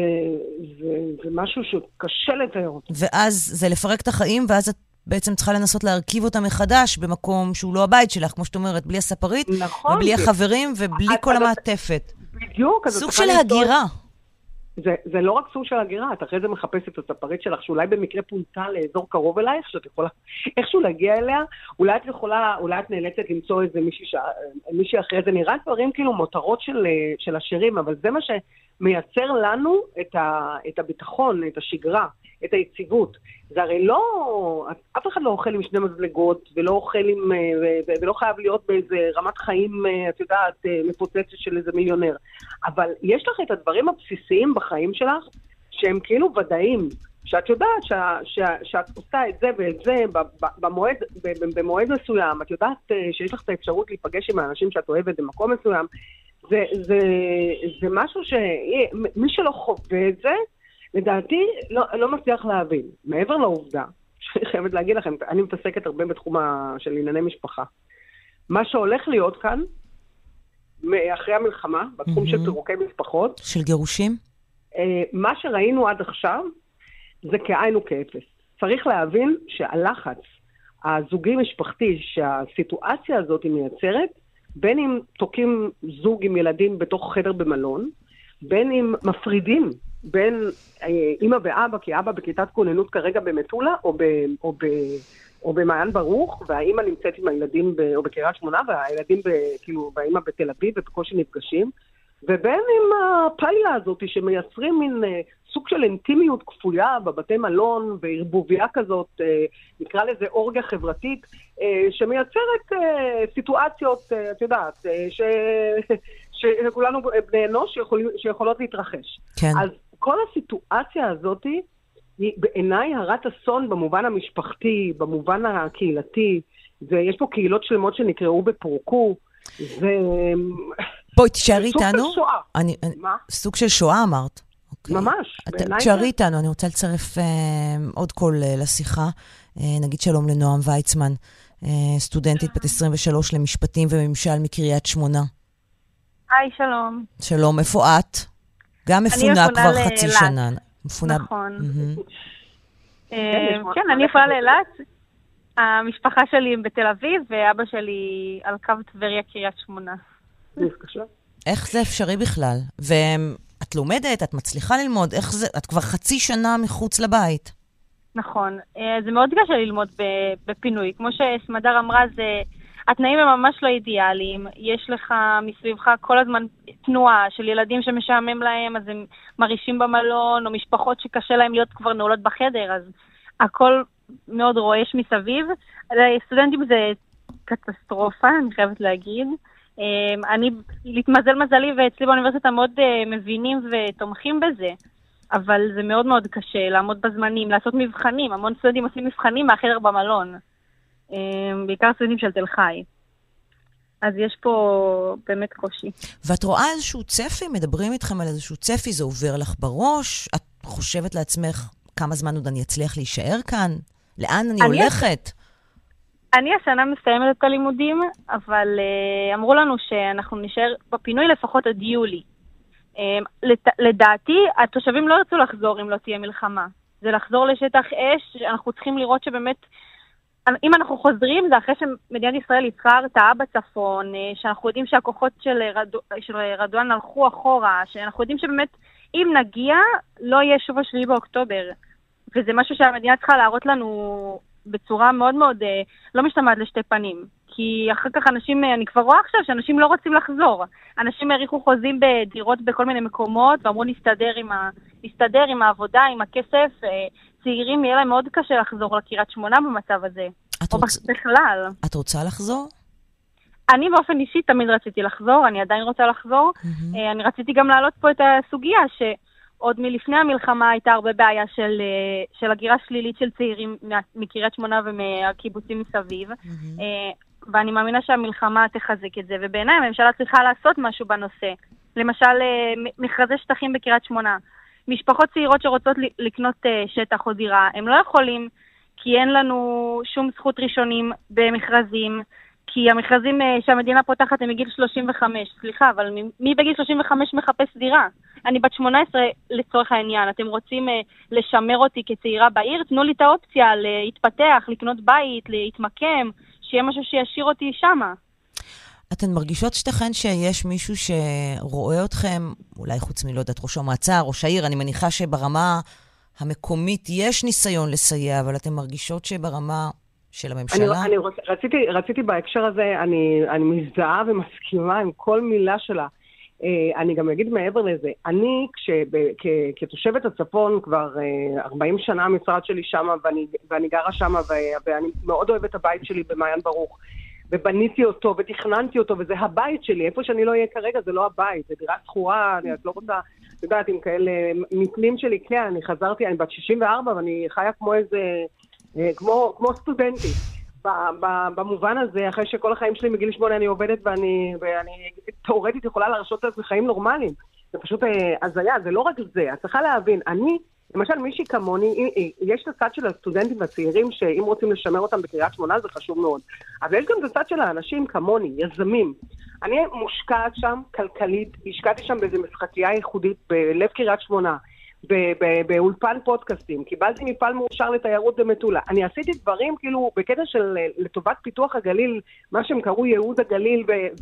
זה משהו שקשה לתאר אותו. ואז זה לפרק את החיים, ואז את בעצם צריכה לנסות להרכיב אותה מחדש במקום שהוא לא הבית שלך, כמו שאת אומרת, בלי הספרית, נכון, ובלי החברים, ובלי כל המעטפת. בדיוק. סוג של הגירה. זה לא רק סוג של הגירה, את אחרי זה מחפשת את הספרית שלך, שאולי במקרה פונתה לאזור קרוב אלייך, שאת יכולה איכשהו להגיע אליה, אולי את נאלצת למצוא איזה מישהי אחרי זה, נראה דברים כאילו מותרות של השירים, אבל זה מה שמייצר לנו את הביטחון, את השגרה, את היציבות. זה הרי לא, אף אחד לא אוכל עם שני מזלגות, ולא חייב להיות באיזה רמת חיים, את יודעת, מפוצצת של איזה מיליונר. אבל יש לך את הדברים הבסיסיים בחיים שלך, שהם כאילו ודאים, שאת יודעת שאת עושה את זה ואת זה במועד מסוים, את יודעת שיש לך את האפשרות להיפגש עם האנשים שאת אוהבת במקום מסוים, זה משהו שמי שלא חווה את זה, לדעתי לא מצליח להבין. מעבר לעובדה, שאני חייבת להגיד לכם, אני מתעסקת הרבה בתחום של ענייני משפחה. מה שהולך להיות כאן, אחרי המלחמה, בתחום של פירוקי משפחות, של גירושים? מה שראינו עד עכשיו, זה כאין וכאפס. צריך להבין שהלחץ הזוגי-משפחתי, שהסיטואציה הזאת היא מייצרת, בין אם תוקים זוג עם ילדים בתוך חדר במלון, בין אם מפרידים, בין אמא ואבא, כי אבא בכיתת כוננות כרגע במטולה, או במעיין ברוך, והאמא נמצאת עם הילדים או בקריית שמונה, והילדים כאילו, והאמא בתל אביב, ובקושי נפגשים, ובין עם הפליה הזאת שמייצרים מין סוג של אינטימיות כפויה בבתי מלון, וערבוביה כזאת, נקרא לזה אורגיה חברתית, שמייצרת סיטואציות, את יודעת, שכולנו בני אנוש שיכולות להתרחש. כן. אז כל הסיטואציה הזאת היא בעיניי הרת אסון במובן המשפחתי, במובן הקהילתי, ויש פה קהילות שלמות שנקראו בפורקו, בואי, תשארי איתנו. סוג של שואה. מה? סוג של שואה אמרת. ממש. תשארי איתנו, אני רוצה לצרף עוד קול לשיחה. נגיד שלום לנועם ויצמן, סטודנטית בת 23 למשפטים וממשל מקריית שמונה. היי, שלום. שלום, איפה את? גם מפונה כבר חצי שנה. נכון. כן, אני יכולה לאילת. המשפחה שלי בתל אביב, ואבא שלי על קו טבריה קריית שמונה. איך זה אפשרי בכלל? ואת לומדת, את מצליחה ללמוד, איך זה? את כבר חצי שנה מחוץ לבית. נכון. זה מאוד קשה ללמוד בפינוי. כמו שסמדר אמרה, התנאים הם ממש לא אידיאליים. יש לך מסביבך כל הזמן תנועה של ילדים שמשעמם להם, אז הם מרישים במלון, או משפחות שקשה להם להיות כבר נעולות בחדר, אז הכל מאוד רועש מסביב. סטודנטים זה קטסטרופה, אני חייבת להגיד. אני, להתמזל מזלי, ואצלי באוניברסיטה מאוד מבינים ותומכים בזה, אבל זה מאוד מאוד קשה לעמוד בזמנים, לעשות מבחנים. המון סטודנטים עושים מבחנים מהחדר במלון, בעיקר סטודנטים של תל חי. אז יש פה באמת קושי. ואת רואה איזשהו צפי? מדברים איתכם על איזשהו צפי? זה עובר לך בראש? את חושבת לעצמך כמה זמן עוד אני אצליח להישאר כאן? לאן אני הולכת? אני השנה מסיימת את הלימודים, אבל אמרו לנו שאנחנו נשאר בפינוי לפחות עד יולי. לדעתי, התושבים לא ירצו לחזור אם לא תהיה מלחמה. זה לחזור לשטח אש, אנחנו צריכים לראות שבאמת אם אנחנו חוזרים, זה אחרי שמדינת ישראל יצרה הרתעה בצפון, שאנחנו יודעים שהכוחות של רדואן הלכו אחורה, שאנחנו יודעים שבאמת אם נגיע, לא יהיה שוב 7 באוקטובר. וזה משהו שהמדינה צריכה להראות לנו בצורה מאוד מאוד לא משתמעת לשתי פנים. כי אחר כך אנשים, אני כבר רואה עכשיו שאנשים לא רוצים לחזור. אנשים העריכו חוזים בדירות בכל מיני מקומות, ואמרו נסתדר עם העבודה, עם הכסף. צעירים יהיה להם מאוד קשה לחזור לקריית שמונה במצב הזה. בכלל. את רוצה לחזור? אני באופן אישי תמיד רציתי לחזור, אני עדיין רוצה לחזור. אני רציתי גם להעלות פה את הסוגיה שעוד מלפני המלחמה הייתה הרבה בעיה של הגירה שלילית של צעירים מקריית שמונה ומהקיבוצים מסביב. ואני מאמינה שהמלחמה תחזק את זה, ובעיניי הממשלה צריכה לעשות משהו בנושא. למשל, מכרזי שטחים בקריית שמונה. משפחות צעירות שרוצות לקנות שטח או דירה, הם לא יכולים, כי אין לנו שום זכות ראשונים במכרזים, כי המכרזים שהמדינה פותחת הם מגיל 35. סליחה, אבל מי בגיל 35 מחפש דירה? אני בת 18 לצורך העניין. אתם רוצים לשמר אותי כצעירה בעיר? תנו לי את האופציה להתפתח, לקנות בית, להתמקם, שיהיה משהו שישאיר אותי שמה. אתן מרגישות שתכן שיש מישהו שרואה אתכם, אולי חוץ מלא יודעת, ראש המועצה, ראש העיר, אני מניחה שברמה המקומית יש ניסיון לסייע, אבל אתן מרגישות שברמה של הממשלה? רציתי בהקשר הזה, אני מזדהה ומסכימה עם כל מילה שלה. אני גם אגיד מעבר לזה, אני כתושבת הצפון כבר 40 שנה המשרד שלי שמה, ואני גרה שמה, ואני מאוד אוהבת הבית שלי במעיין ברוך. ובניתי אותו ותכננתי אותו, וזה הבית שלי. איפה שאני לא אהיה כרגע זה לא הבית, זה דירה שכורה, אני לא רוצה, יודעת, עם כאלה מפנים שלי, כן, אני חזרתי, אני בת 64, ואני חיה כמו איזה, כמו סטודנטית. במובן הזה, אחרי שכל החיים שלי מגיל 8 אני עובדת, ואני תאורטית יכולה להרשות לעצמי חיים נורמליים. זה פשוט הזיה, זה לא רק זה, את צריכה להבין, למשל, מישהי כמוני, יש את הצד של הסטודנטים והצעירים שאם רוצים לשמר אותם בקריית שמונה זה חשוב מאוד. אבל יש גם את הצד של האנשים כמוני, יזמים. אני מושקעת שם כלכלית, השקעתי שם באיזו משחקייה ייחודית בלב קריית שמונה, באולפן פודקאסטים, קיבלתי מפעל מאושר לתיירות במטולה. אני עשיתי דברים כאילו בקטע של לטובת פיתוח הגליל, מה שהם קראו ייעוד הגליל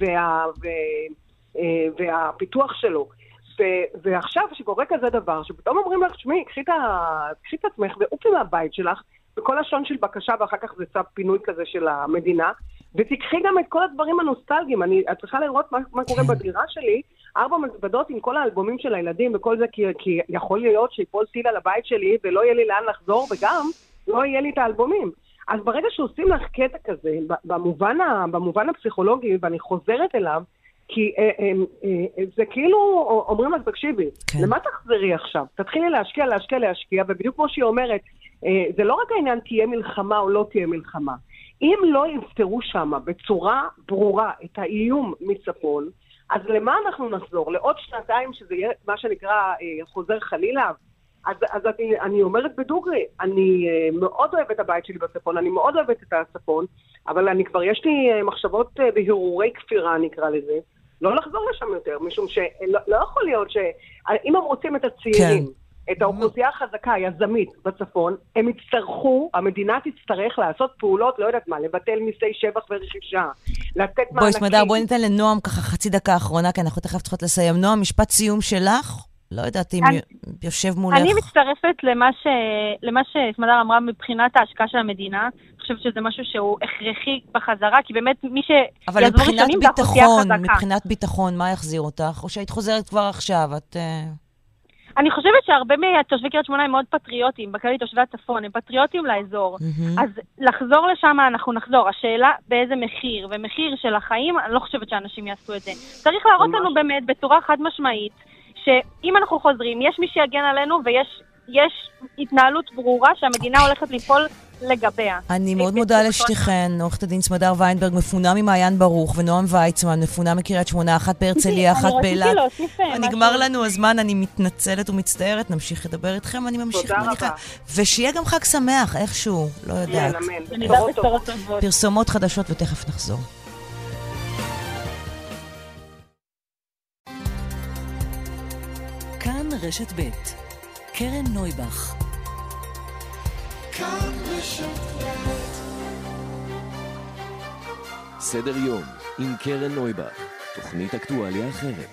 והפיתוח שלו. ועכשיו שקורה כזה דבר, שפתאום אומרים לך, שמי, קחי את עצמך ואופי מהבית שלך, בכל לשון של בקשה, ואחר כך זה צו פינוי כזה של המדינה, ותקחי גם את כל הדברים הנוסטלגיים. את צריכה לראות מה קורה בדירה שלי, 4 מזוודות עם כל האלבומים של הילדים וכל זה, כי יכול להיות שיפול טיל על הבית שלי, ולא יהיה לי לאן לחזור, וגם לא יהיה לי את האלבומים. אז ברגע שעושים לך קטע כזה, במובן הפסיכולוגי, ואני חוזרת אליו, כי זה כאילו אומרים לך, תקשיבי, למה תחזרי עכשיו? תתחילי להשקיע, ובדיוק כמו שהיא אומרת, זה לא רק העניין תהיה מלחמה או לא תהיה מלחמה. אם לא יפתרו שם בצורה ברורה את האיום מצפון, אז למה אנחנו נחזור? לעוד 2 שזה יהיה מה שנקרא חוזר חלילה? אז אני אומרת בדוגרי, אני מאוד אוהבת את הבית שלי בצפון, אני מאוד אוהבת את הצפון, אבל יש לי מחשבות בהירורי כפירה נקרא לזה, לא לחזור לשם יותר, משום שלא יכול להיות שאם הם רוצים את הצעירים, את האוכלוסייה החזקה, היזמית בצפון, הם יצטרכו, המדינה תצטרך לעשות פעולות, לא יודעת מה, לבטל מיסי שבח ורכישה, לתת מענקים. בואי סמדר, בואי ניתן לנועם ככה חצי דקה האחרונה, כי אנחנו תכף צריכות לסיים. נועם, משפט סיום שלך? לא יודעת אם יושב מולך. אני מצטרפת למה שסמדר אמרה מבחינת ההשקעה של המדינה. אני חושבת שזה משהו שהוא הכרחי בחזרה, כי באמת מי אבל מבחינת ביטחון, מה יחזיר אותך? או שהיית חוזרת כבר עכשיו? אני חושבת שהרבה מתושבי קריית שמונה הם מאוד פטריוטים, בכללי תושבי הצפון, הם פטריוטים לאזור. אז לחזור לשם אנחנו נחזור. השאלה באיזה מחיר, ומחיר של החיים, אני לא חושבת שאנשים יעשו את זה. צריך להראות לנו באמת בצורה חד משמעית, שאם אנחנו חוזרים, יש מי שיגן עלינו ויש התנהלות ברורה שהמדינה הולכת לפעול לגביה. אני מאוד מודה לשתיכן, עורכת הדין סמדר ויינברג, מפונה ממעיין ברוך, ונועם ויצמן, מפונה מקריית שמונה, אחת בהרצליה, אחת באילת. נגמר לנו הזמן, אני מתנצלת ומצטערת, נמשיך לדבר איתכם, אני ממשיך מניחה. ושיהיה גם חג שמח, איכשהו, לא יודעת. פרסומות חדשות ותכף נחזור. כאן רשת ב' קרן נויבך. כאן רשת ב' סדר יום עם קרן נויבך, תוכנית אקטואליה אחרת.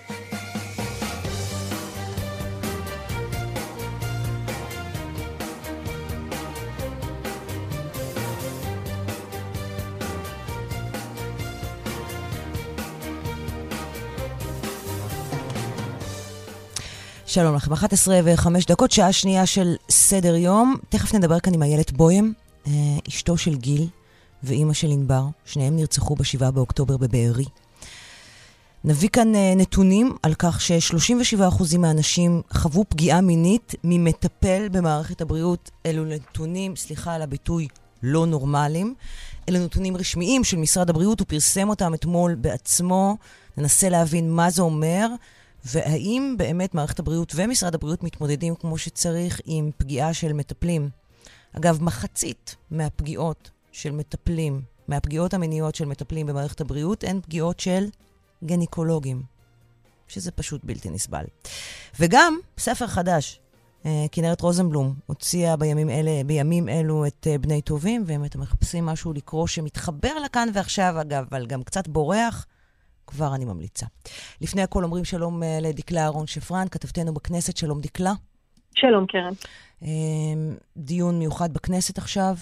שלום לכם, 11:05, שעה שנייה של סדר יום. תכף נדבר כאן עם איילת בוים, אשתו של גיל ואימא של ענבר. שניהם נרצחו ב7 באוקטובר בבארי. נביא כאן נתונים על כך ש37% מהאנשים חוו פגיעה מינית ממטפל במערכת הבריאות. אלו נתונים, סליחה על הביטוי, לא נורמליים. אלו נתונים רשמיים של משרד הבריאות, הוא פרסם אותם אתמול בעצמו. ננסה להבין מה זה אומר, והאם באמת מערכת הבריאות ומשרד הבריאות מתמודדים כמו שצריך עם פגיעה של מטפלים. אגב, מחצית מהפגיעות של מטפלים, מהפגיעות המיניות של מטפלים במערכת הבריאות, הן פגיעות של גניקולוגים, שזה פשוט בלתי נסבל. וגם ספר חדש, כנרת רוזנבלום הוציאה בימים אלו את בני טובים, והם מחפשים משהו לקרוא שמתחבר לכאן ועכשיו, אגב, אבל גם קצת בורח, כבר אני ממליצה. לפני הכל אומרים שלום לדקלה אהרון שפרן, כתבתנו בכנסת. שלום דקלה. שלום קרן. דיון מיוחד בכנסת עכשיו,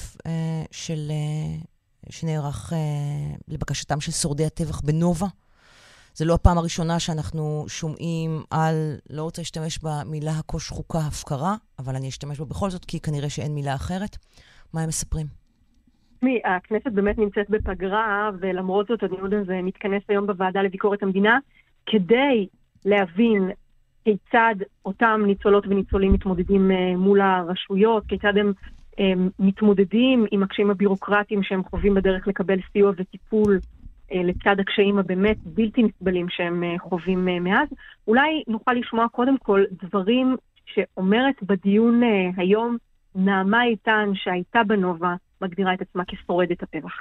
שנערך לבקשתם של שורדי הטבח בנובה. זה לא הפעם הראשונה שאנחנו שומעים על, לא רוצה להשתמש במילה הכה שחוקה הפקרה, אבל אני אשתמש בה בכל זאת, כי כנראה שאין מילה אחרת. מה הם מספרים? הכנסת באמת נמצאת בפגרה, ולמרות זאת הדיון הזה מתכנס היום בוועדה לביקורת המדינה, כדי להבין כיצד אותם ניצולות וניצולים מתמודדים מול הרשויות, כיצד הם מתמודדים עם הקשיים הבירוקרטיים שהם חווים בדרך לקבל סיוע וטיפול לצד הקשיים הבאמת בלתי נסבלים שהם חווים מאז. אולי נוכל לשמוע קודם כל דברים שאומרת בדיון היום נעמה איתן שהייתה בנובה, מגדירה את עצמה כשורדת הטבח.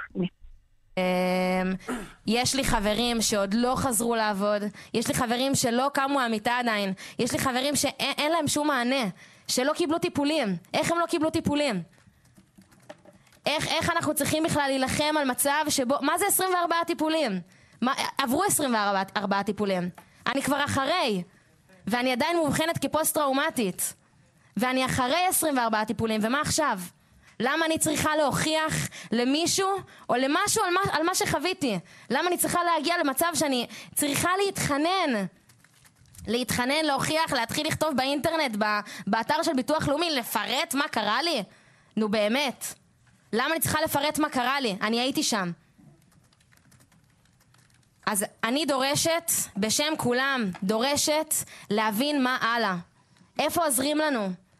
יש לי חברים שעוד לא חזרו לעבוד, יש לי חברים שלא קמו מהמיטה עדיין, יש לי חברים שאין להם שום מענה, שלא קיבלו טיפולים. איך הם לא קיבלו טיפולים? איך אנחנו צריכים בכלל להילחם על מצב שבו, מה זה 24 טיפולים? עברו 24 טיפולים. אני כבר אחרי, ואני עדיין מאובחנת כפוסט-טראומטית, ואני אחרי 24 טיפולים, ומה עכשיו? למה אני צריכה להוכיח למישהו או למשהו על מה שחוויתי? למה אני צריכה להגיע למצב שאני צריכה להתחנן, להוכיח, להתחיל לכתוב באינטרנט, באתר של ביטוח לאומי, לפרט מה קרה לי? נו באמת. למה אני צריכה לפרט מה קרה לי? אני הייתי שם. אז אני דורשת, בשם כולם, דורשת להבין מה הלאה. איפה עוזרים לנו?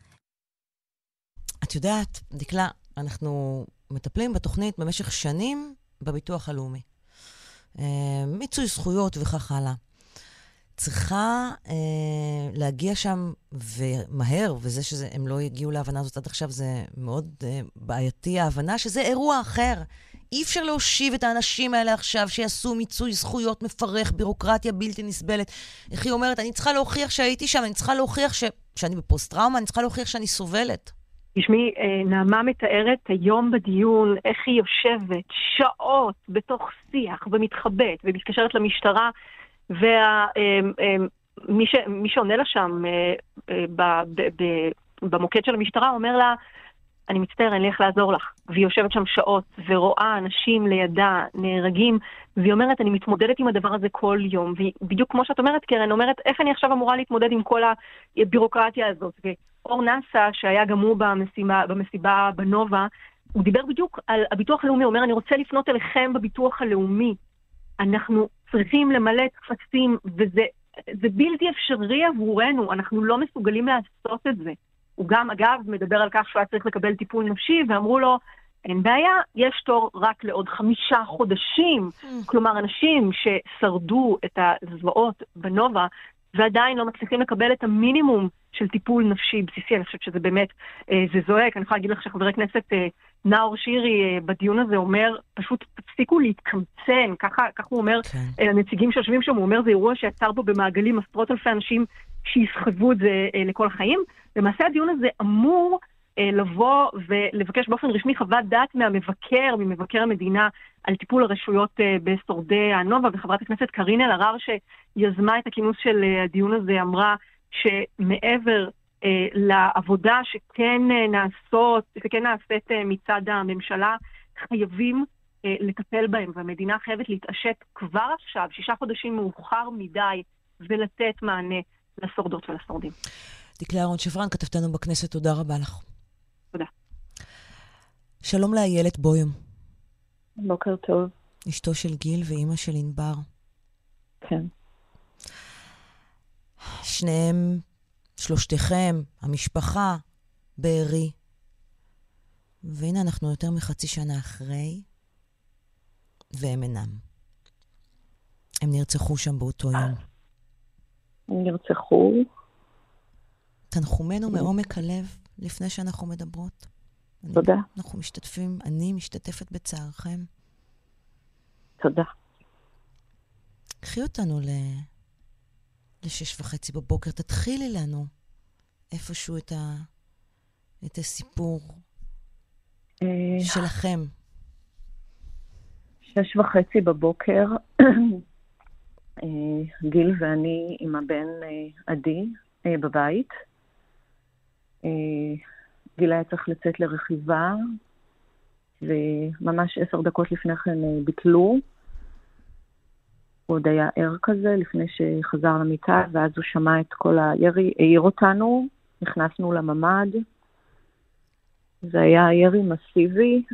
את יודעת, דקלה, אנחנו מטפלים בתוכנית במשך שנים בביטוח הלאומי. מיצוי זכויות וכך הלאה. צריכה להגיע שם ומהר, וזה שהם לא הגיעו להבנה הזאת עד עכשיו זה מאוד בעייתי, ההבנה שזה אירוע אחר. אי אפשר להושיב את האנשים האלה עכשיו שיעשו מיצוי זכויות מפרך, בירוקרטיה בלתי נסבלת. איך היא אומרת, אני צריכה להוכיח שהייתי שם, אני צריכה להוכיח שאני בפוסט-טראומה, אני צריכה להוכיח שאני סובלת. תשמעי, נעמה מתארת היום בדיון איך היא יושבת שעות בתוך שיח ומתחבאת ומתקשרת למשטרה, ומי שעונה לה שם במוקד של המשטרה אומר לה, אני מצטער, אין לי איך לעזור לך. והיא יושבת שם שעות ורואה אנשים לידה נהרגים, והיא אומרת, אני מתמודדת עם הדבר הזה כל יום. ובדיוק כמו שאת אומרת, קרן, אומרת, איך אני עכשיו אמורה להתמודד עם כל הבירוקרטיה הזאת? ואור נסה, שהיה גם הוא במסיבה בנובה, הוא דיבר בדיוק על הביטוח הלאומי, הוא אומר, אני רוצה לפנות אליכם בביטוח הלאומי. אנחנו צריכים למלא טפסים, וזה בלתי אפשרי עבורנו, אנחנו לא מסוגלים לעשות את זה. הוא גם, אגב, מדבר על כך שהוא היה צריך לקבל טיפול נפשי, ואמרו לו, אין בעיה, יש תור רק לעוד 5 חודשים. כלומר, אנשים ששרדו את הזוועות בנובה, ועדיין לא מצליחים לקבל את המינימום של טיפול נפשי בסיסי. אני חושבת שזה באמת, זה זועק. אני יכולה להגיד לך שחבר הכנסת נאור שירי בדיון הזה אומר, פשוט תפסיקו להתקמצן. ככה הוא אומר, הנציגים שיושבים שם, הוא אומר, זה אירוע שיצר פה במעגלים עשרות אלפי אנשים שיסחבו את זה לכל החיים. למעשה הדיון הזה אמור לבוא ולבקש באופן רשמי חוות דעת ממבקר המדינה, על טיפול הרשויות בשורדי הנובה, וחברת הכנסת קארין אלהרר שיזמה את הכינוס של הדיון הזה אמרה שמעבר לעבודה שכן נעשית מצד הממשלה, חייבים לטפל בהם, והמדינה חייבת להתעשת כבר עכשיו, 6 חודשים מאוחר מדי, ולתת מענה לשורדות ולשורדים. דקלה אהרון שפרן, כתבתנו בכנסת, תודה רבה לך. תודה. שלום לאיילת בוים. בוקר טוב. אשתו של גיל ואימא של ענבר. כן. שניהם, שלושתכם, המשפחה, בארי. והנה אנחנו יותר מחצי שנה אחרי, והם אינם. הם נרצחו שם באותו יום. הם נרצחו. תנחומנו מעומק הלב לפני שאנחנו מדברות. תודה. אנחנו משתתפים, אני משתתפת בצערכם. תודה. קחי אותנו ל6:30 בבוקר, תתחילי לנו איפשהו את הסיפור שלכם. 6:30 בבוקר, גיל ואני עם הבן עדי בבית. גיל היה צריך לצאת לרכיבה, וממש 10 דקות לפני כן ביטלו. הוא עוד היה ער כזה לפני שחזר למיטה, ואז הוא שמע את כל הירי, העיר אותנו, נכנסנו לממד. זה היה ירי מסיבי.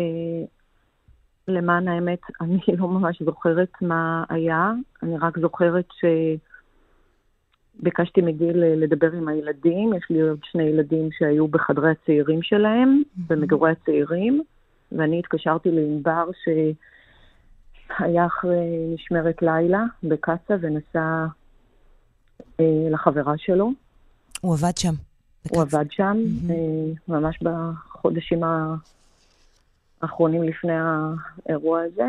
למען האמת, אני לא ממש זוכרת מה היה. אני רק זוכרת שביקשתי מגיל לדבר עם הילדים. יש לי עוד 2 ילדים שהיו בחדרי הצעירים שלהם, במגורי הצעירים, ואני התקשרתי לענבר שהיה אחרי משמרת לילה בקצה ונסע לחברה שלו. הוא עבד שם. הוא עבד שם, ממש בחודשים האחרונים לפני האירוע הזה.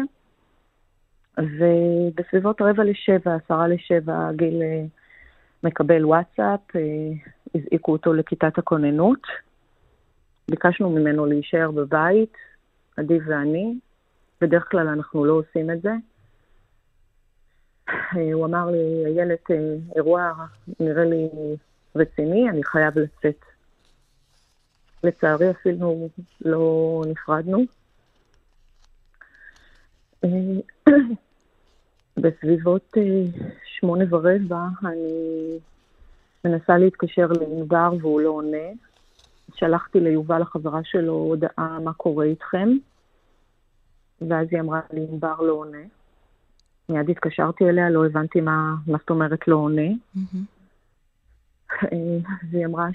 ובסביבות 6:45, 6:50, גיל מקבל וואטסאפ, הזעיקו אותו לכיתת הכוננות. ביקשנו ממנו להישאר בבית, עדי ואני. בדרך כלל אנחנו לא עושים את זה. הוא אמר לי, הילד, אירוע נראה לי רציני, אני חייב לצאת. לצערי אפילו לא נפרדנו. בסביבות 8:15 אני מנסה להתקשר לענבר והוא לא עונה. שלחתי ליובל החברה שלו הודעה מה קורה איתכם, ואז היא אמרה לי ענבר לא עונה. מיד התקשרתי אליה, לא הבנתי מה זאת אומרת לא עונה. והיא אמרה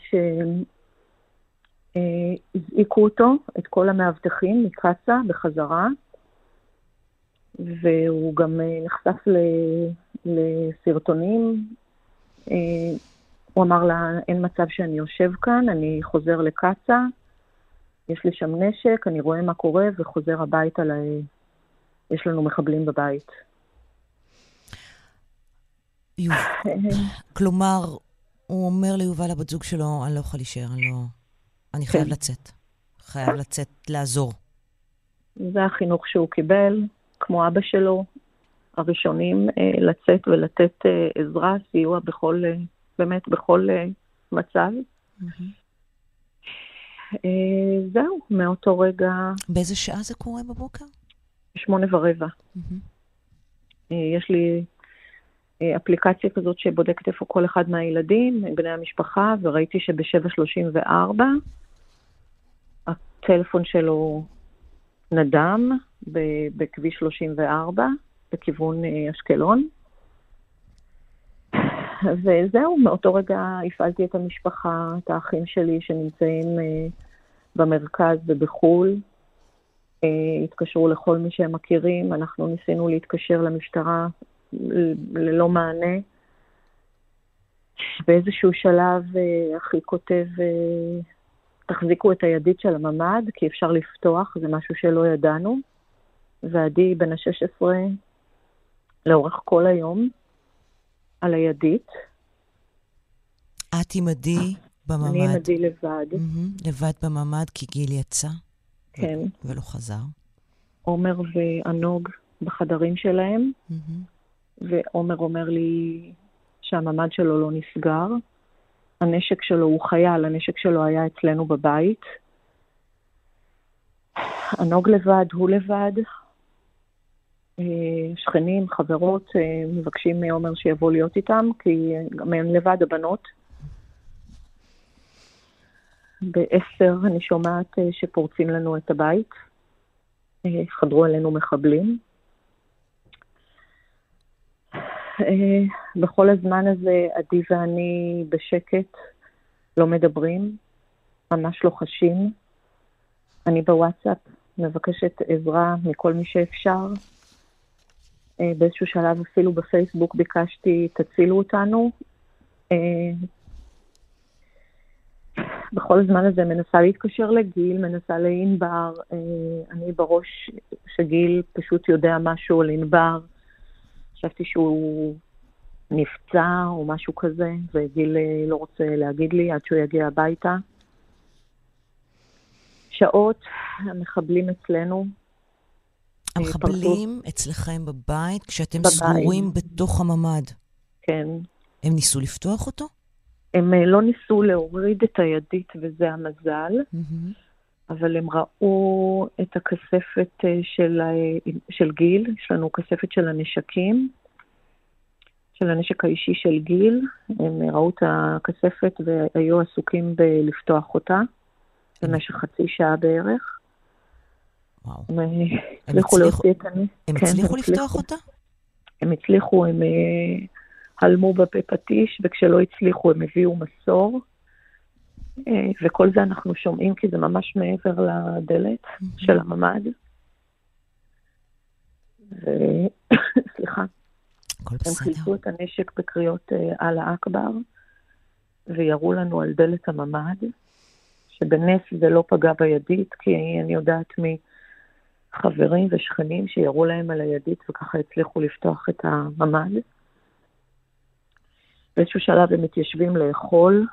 שהזעיקו אותו, את כל המאבטחים מקצה בחזרה, והוא גם נחשף לסרטונים. הוא אמר לה, אין מצב שאני יושב כאן, אני חוזר לקצה, יש לי שם נשק, אני רואה מה קורה וחוזר הביתה, יש לנו מחבלים בבית. כלומר, הוא אומר ליובל הבת זוג שלו, אני לא יכול להישאר, אני חייב לצאת. חייב לצאת, לעזור. זה החינוך שהוא קיבל, כמו אבא שלו, הראשונים לצאת ולתת עזרה, סיוע באמת בכל מצב. זהו, מאותו רגע... באיזה שעה זה קורה בבוקר? 8:15. יש לי אפליקציה כזאת שבודקת איפה כל אחד מהילדים, בני המשפחה, וראיתי שב7:34 הטלפון שלו נדם בכביש 34 בכיוון אשקלון. וזהו, מאותו רגע הפעלתי את המשפחה, את האחים שלי שנמצאים במרכז ובחול. התקשרו לכל מי שהם מכירים, אנחנו ניסינו להתקשר למשטרה ללא מענה. באיזשהו שלב אחי כותב, תחזיקו את הידית של הממד, כי אפשר לפתוח, זה משהו שלא ידענו. ועדי בן 16 לאורך כל היום על הידית. את עם עדי בממד. אני עם עדי לבד. לבד בממד כי גיל יצא? כן. ולא חזר? עומר וענוג בחדרים שלהם, ועומר אומר לי שהממד שלו לא נסגר. הנשק שלו הוא חייל, הנשק שלו היה אצלנו בבית. ענוג לבד, הוא לבד. שכנים, חברות, מבקשים מעומר שיבוא להיות איתם, כי גם הם לבד, הבנות. ב-10 אני שומעת שפורצים לנו את הבית. חדרו אלינו מחבלים. בכל הזמן הזה עדי ואני בשקט, לא מדברים, ממש לא חשים. אני בוואטסאפ מבקשת עזרה מכל מי שאפשר. באיזשהו שלב אפילו בפייסבוק ביקשתי תצילו אותנו. בכל הזמן הזה מנסה להתקשר לגיל, מנסה לענבר. אני בראש שגיל פשוט יודע משהו על ענבר. חשבתי שהוא נפצע או משהו כזה, וגיל לא רוצה להגיד לי עד שהוא יגיע הביתה. שעות המחבלים אצלנו. המחבלים אצלכם בבית, כשאתם סגורים בתוך הממד. כן. הם ניסו לפתוח אותו? הם לא ניסו להוריד את הידית, וזה המזל, אבל הם ראו את הכספת של גיל, יש לנו כספת של הנשקים, של הנשק האישי של גיל, הם ראו את הכספת והיו עסוקים בלפתוח אותה, במשך חצי שעה בערך. וואו. הם הצליחו לפתוח אותה? הם הצליחו, הם הלמו בפה פטיש, וכשלא הצליחו הם הביאו מסור, וכל זה אנחנו שומעים, כי זה ממש מעבר לדלת של הממד. סליחה. הם חילצו את הנשק בקריאות אללה אכבר, ויראו לנו על דלת הממד, שבנס זה לא פגע בידית, כי אני יודעת מחברים ושכנים שיראו להם על הידית, וככה הצליחו לפתוח את הממד. באיזשהו שלב הם מתיישבים לאכול,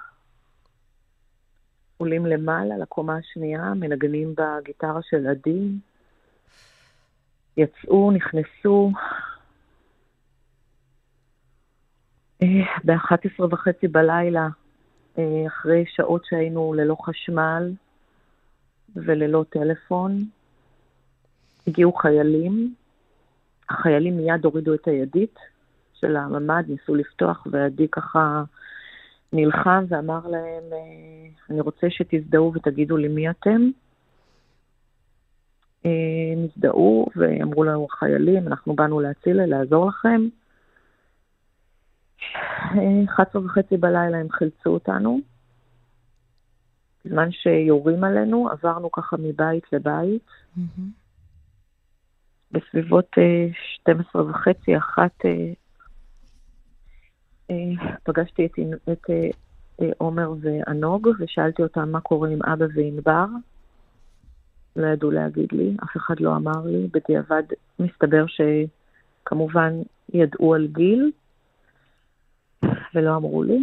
עולים למעלה לקומה השנייה, מנגנים בגיטרה של עדי, יצאו, נכנסו, ב-11:30 בלילה, אחרי שעות שהיינו ללא חשמל וללא טלפון, הגיעו חיילים. החיילים מיד הורידו את הידית של הממד, ניסו לפתוח, ועדי ככה נלחם ואמר להם, אני רוצה שתזדהו ותגידו לי מי אתם. נזדהו ואמרו לנו החיילים, אנחנו באנו להציל, לעזור לכם. 11:30 בלילה הם חילצו אותנו. בזמן שיורים עלינו, עברנו ככה מבית לבית. בסביבות 12:30, פגשתי את עומר וענוג, ושאלתי אותם מה קורה עם אבא וענבר. לא ידעו להגיד לי, אף אחד לא אמר לי. בדיעבד מסתבר שכמובן ידעו על גיל, ולא אמרו לי.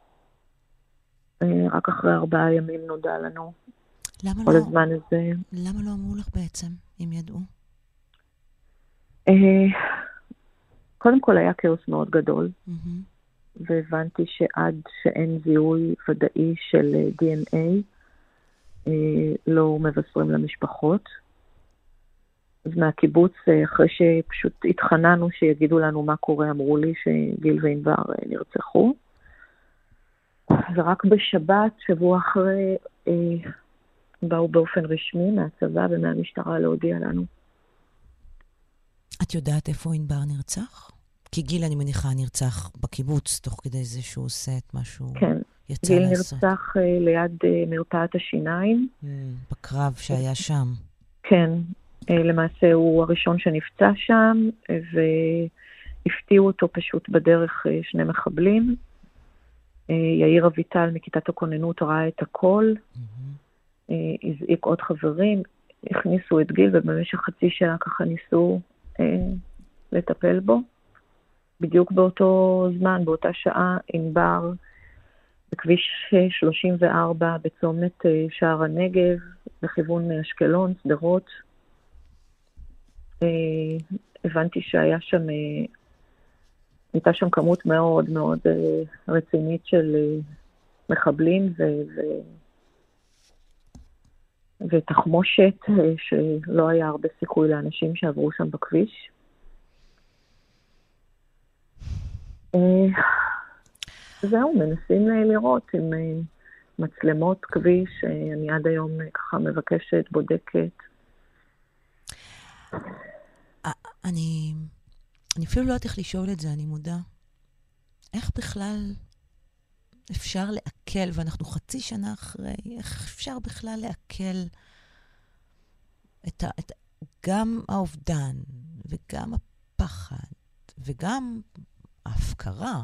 רק אחרי 4 ימים נודע לנו. כל הזמן הזה. למה לא אמרו לך בעצם, אם ידעו? קודם כל היה כאוס מאוד גדול. והבנתי שעד שאין זיהוי ודאי של DNA, לא מבשרים למשפחות. אז מהקיבוץ, אחרי שפשוט התחננו שיגידו לנו מה קורה, אמרו לי שגיל וענבר נרצחו. ורק בשבת, שבוע אחרי, באו באופן רשמי מהצבא ומהמשטרה להודיע לנו. את יודעת איפה ענבר נרצח? כי גיל, אני מניחה, נרצח בקיבוץ, תוך כדי זה שהוא עושה את משהו כן. יצא גיל לעשות. נרצח ליד מרפאת השיניים. בקרב שהיה שם. כן. למעשה הוא הראשון שנפצע שם, והפתיעו אותו פשוט בדרך 2 מחבלים. יאיר אביטל מכיתת הכוננות ראה את הכל, הזעיק עוד חברים, הכניסו את גיל, ובמשך חצי שעה ככה ניסו לטפל בו. בדיוק באותו זמן, באותה שעה, ענבר בכביש 34 בצומת שער הנגב, לכיוון אשקלון, סדרות. הבנתי שהייתה שם כמות מאוד מאוד רצינית של מחבלים ותחמושת, שלא היה הרבה סיכוי לאנשים שעברו שם בכביש. זהו, מנסים לראות עם מצלמות כביש, אני עד היום ככה מבקשת, בודקת. אני אפילו לא יודעת איך לשאול את זה, אני מודה. איך בכלל אפשר לעכל, ואנחנו חצי שנה אחרי, איך אפשר בכלל לעכל גם האובדן, וגם הפחד, וגם ההפקרה?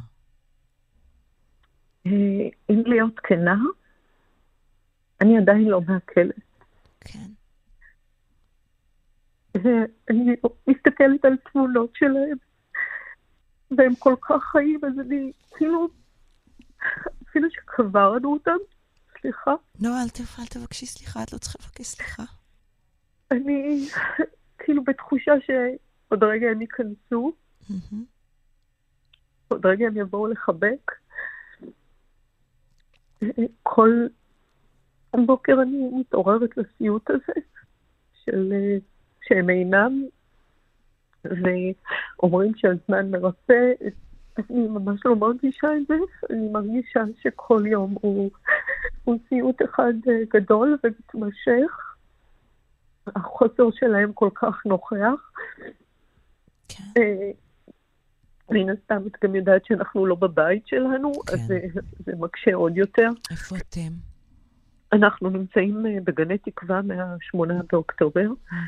אם להיות כנה, אני עדיין לא מעכלת. כן. אני מסתכלת על תמונות שלהם, והם כל כך חיים, אז אני אפילו שקברנו אותם, סליחה. לא, אל תבקשי סליחה, את לא צריכה לבקש סליחה. אני כאילו בתחושה שעוד רגע הם ייכנסו, עוד רגע הם יבואו לחבק. כל בוקר אני מתעוררת לסיוט הזה, שהם אינם, ואומרים שהזמן מרפא. אני ממש לא מרגישה את זה, אני מרגישה שכל יום הוא סיוט אחד גדול ומתמשך. החוסר שלהם כל כך נוכח. כן. מן הסתם את גם יודעת שאנחנו לא בבית שלנו, כן. אז זה מקשה עוד יותר. איפה אתם? אנחנו נמצאים בגני תקווה מה-8 באוקטובר.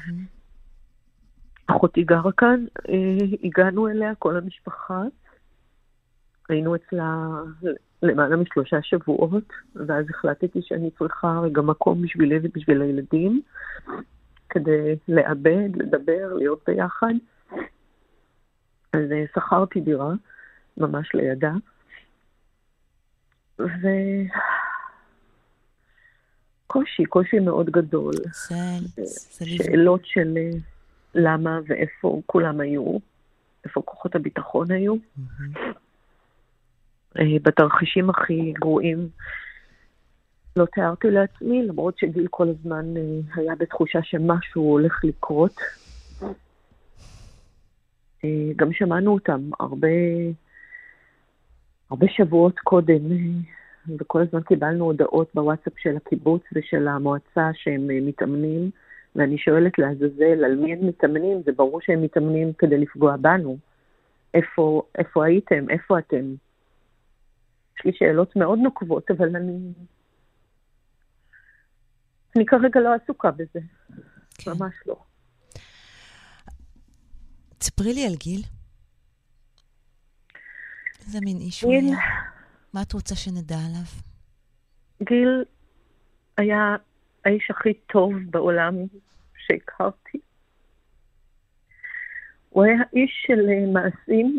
אחותי גרה כאן, הגענו אליה כל המשפחה, היינו אצלה למעלה מ3 שבועות, ואז החלטתי שאני צריכה רגע מקום בשבילי ובשביל הילדים, כדי לאבד, לדבר, להיות ביחד. אז שכרתי דירה, ממש לידה, קושי מאוד גדול. שאלות של למה ואיפה כולם היו, איפה כוחות הביטחון היו. בתרחישים הכי גרועים לא תיארתי לעצמי, למרות שגיל כל הזמן היה בתחושה שמשהו הולך לקרות. גם שמענו אותם הרבה שבועות קודם, וכל הזמן קיבלנו הודעות בוואטסאפ של הקיבוץ ושל המועצה שהם מתאמנים, ואני שואלת לעזאזל על מי הם מתאמנים, זה ברור שהם מתאמנים כדי לפגוע בנו. איפה הייתם? איפה אתם? יש לי שאלות מאוד נוקבות, אבל אני כרגע לא עסוקה בזה. כן. ממש לא. תספרי לי על גיל. איזה מין איש הוא היה? מה את רוצה שנדע עליו? גיל היה האיש הכי טוב בעולם שהכרתי. הוא היה איש של מעשים,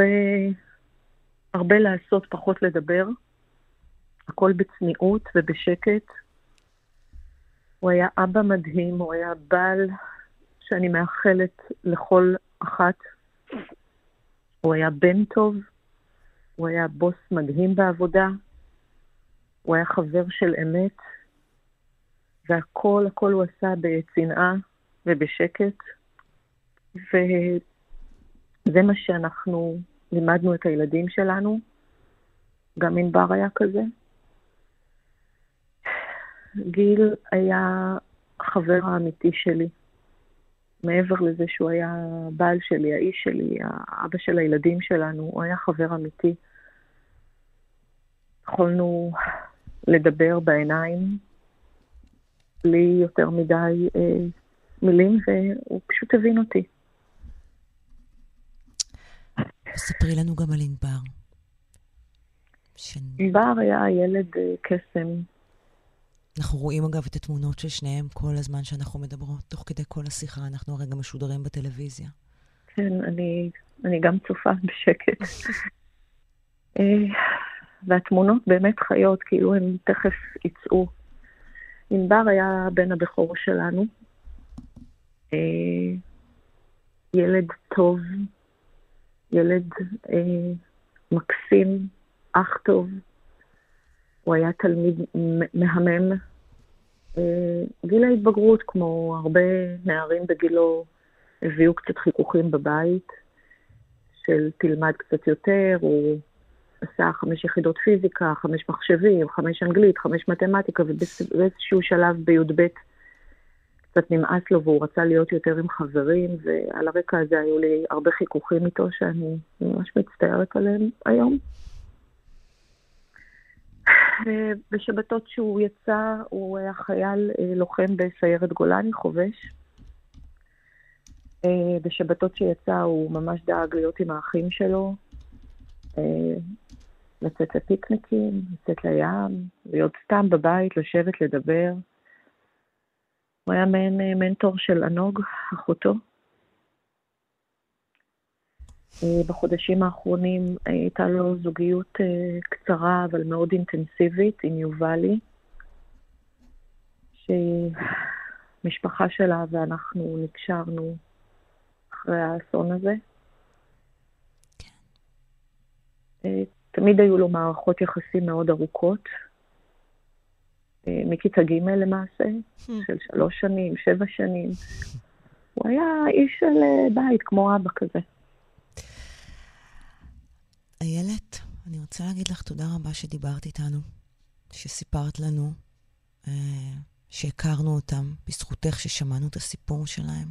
הרבה לעשות, פחות לדבר. הכל בצניעות ובשקט. הוא היה אבא מדהים, הוא היה בעל שאני מאחלת לכל אחת. הוא היה בן טוב, הוא היה בוס מדהים בעבודה, הוא היה חבר של אמת, והכל הוא עשה בצנעה ובשקט, וזה מה שאנחנו לימדנו את הילדים שלנו. גם ענבר היה כזה. גיל היה החבר האמיתי שלי. מעבר לזה שהוא היה בעל שלי, האיש שלי, האבא של הילדים שלנו, הוא היה חבר אמיתי. יכולנו לדבר בעיניים, בלי יותר מדי מילים, והוא פשוט הבין אותי. ספרי לנו גם על ענבר. ענבר היה ילד קסם. אנחנו רואים אגב את התמונות של שניהם כל הזמן שאנחנו מדברות, תוך כדי כל השיחה, אנחנו הרגע משודרים בטלוויזיה. כן, אני גם צופה בשקט. והתמונות באמת חיות, כאילו הם תכף יצאו. ענבר היה בן הבכור שלנו. ילד טוב, ילד מקסים, אח טוב. הוא היה תלמיד מהמם. גיל ההתבגרות, כמו הרבה נערים בגילו, הביאו קצת חיכוכים בבית, של תלמד קצת יותר, הוא עשה 5 יחידות פיזיקה, 5 מחשבים, 5 אנגלית, 5 מתמטיקה, ובאיזשהו שלב בי"ב קצת נמאס לו, והוא רצה להיות יותר עם חברים, ועל הרקע הזה היו לי הרבה חיכוכים איתו, שאני ממש מצטערת עליהם היום. בשבתות שהוא יצא, הוא היה חייל לוחם בסיירת גולני, חובש. בשבתות שיצא הוא ממש דאג להיות עם האחים שלו, לצאת לפיקניקים, לצאת לים, להיות סתם בבית, לשבת, לדבר. הוא היה מנטור של ענוג, אחותו. בחודשים האחרונים הייתה לו זוגיות קצרה, אבל מאוד אינטנסיבית, עם יובלי, שמשפחה שלה ואנחנו נקשרנו אחרי האסון הזה. תמיד היו לו מערכות יחסים מאוד ארוכות, מכיתה ג' למעשה, של 3 שנים, 7 שנים. הוא היה איש של בית, כמו אבא כזה. איילת, אני רוצה להגיד לך תודה רבה שדיברת איתנו, שסיפרת לנו, שהכרנו אותם, בזכותך ששמענו את הסיפור שלהם.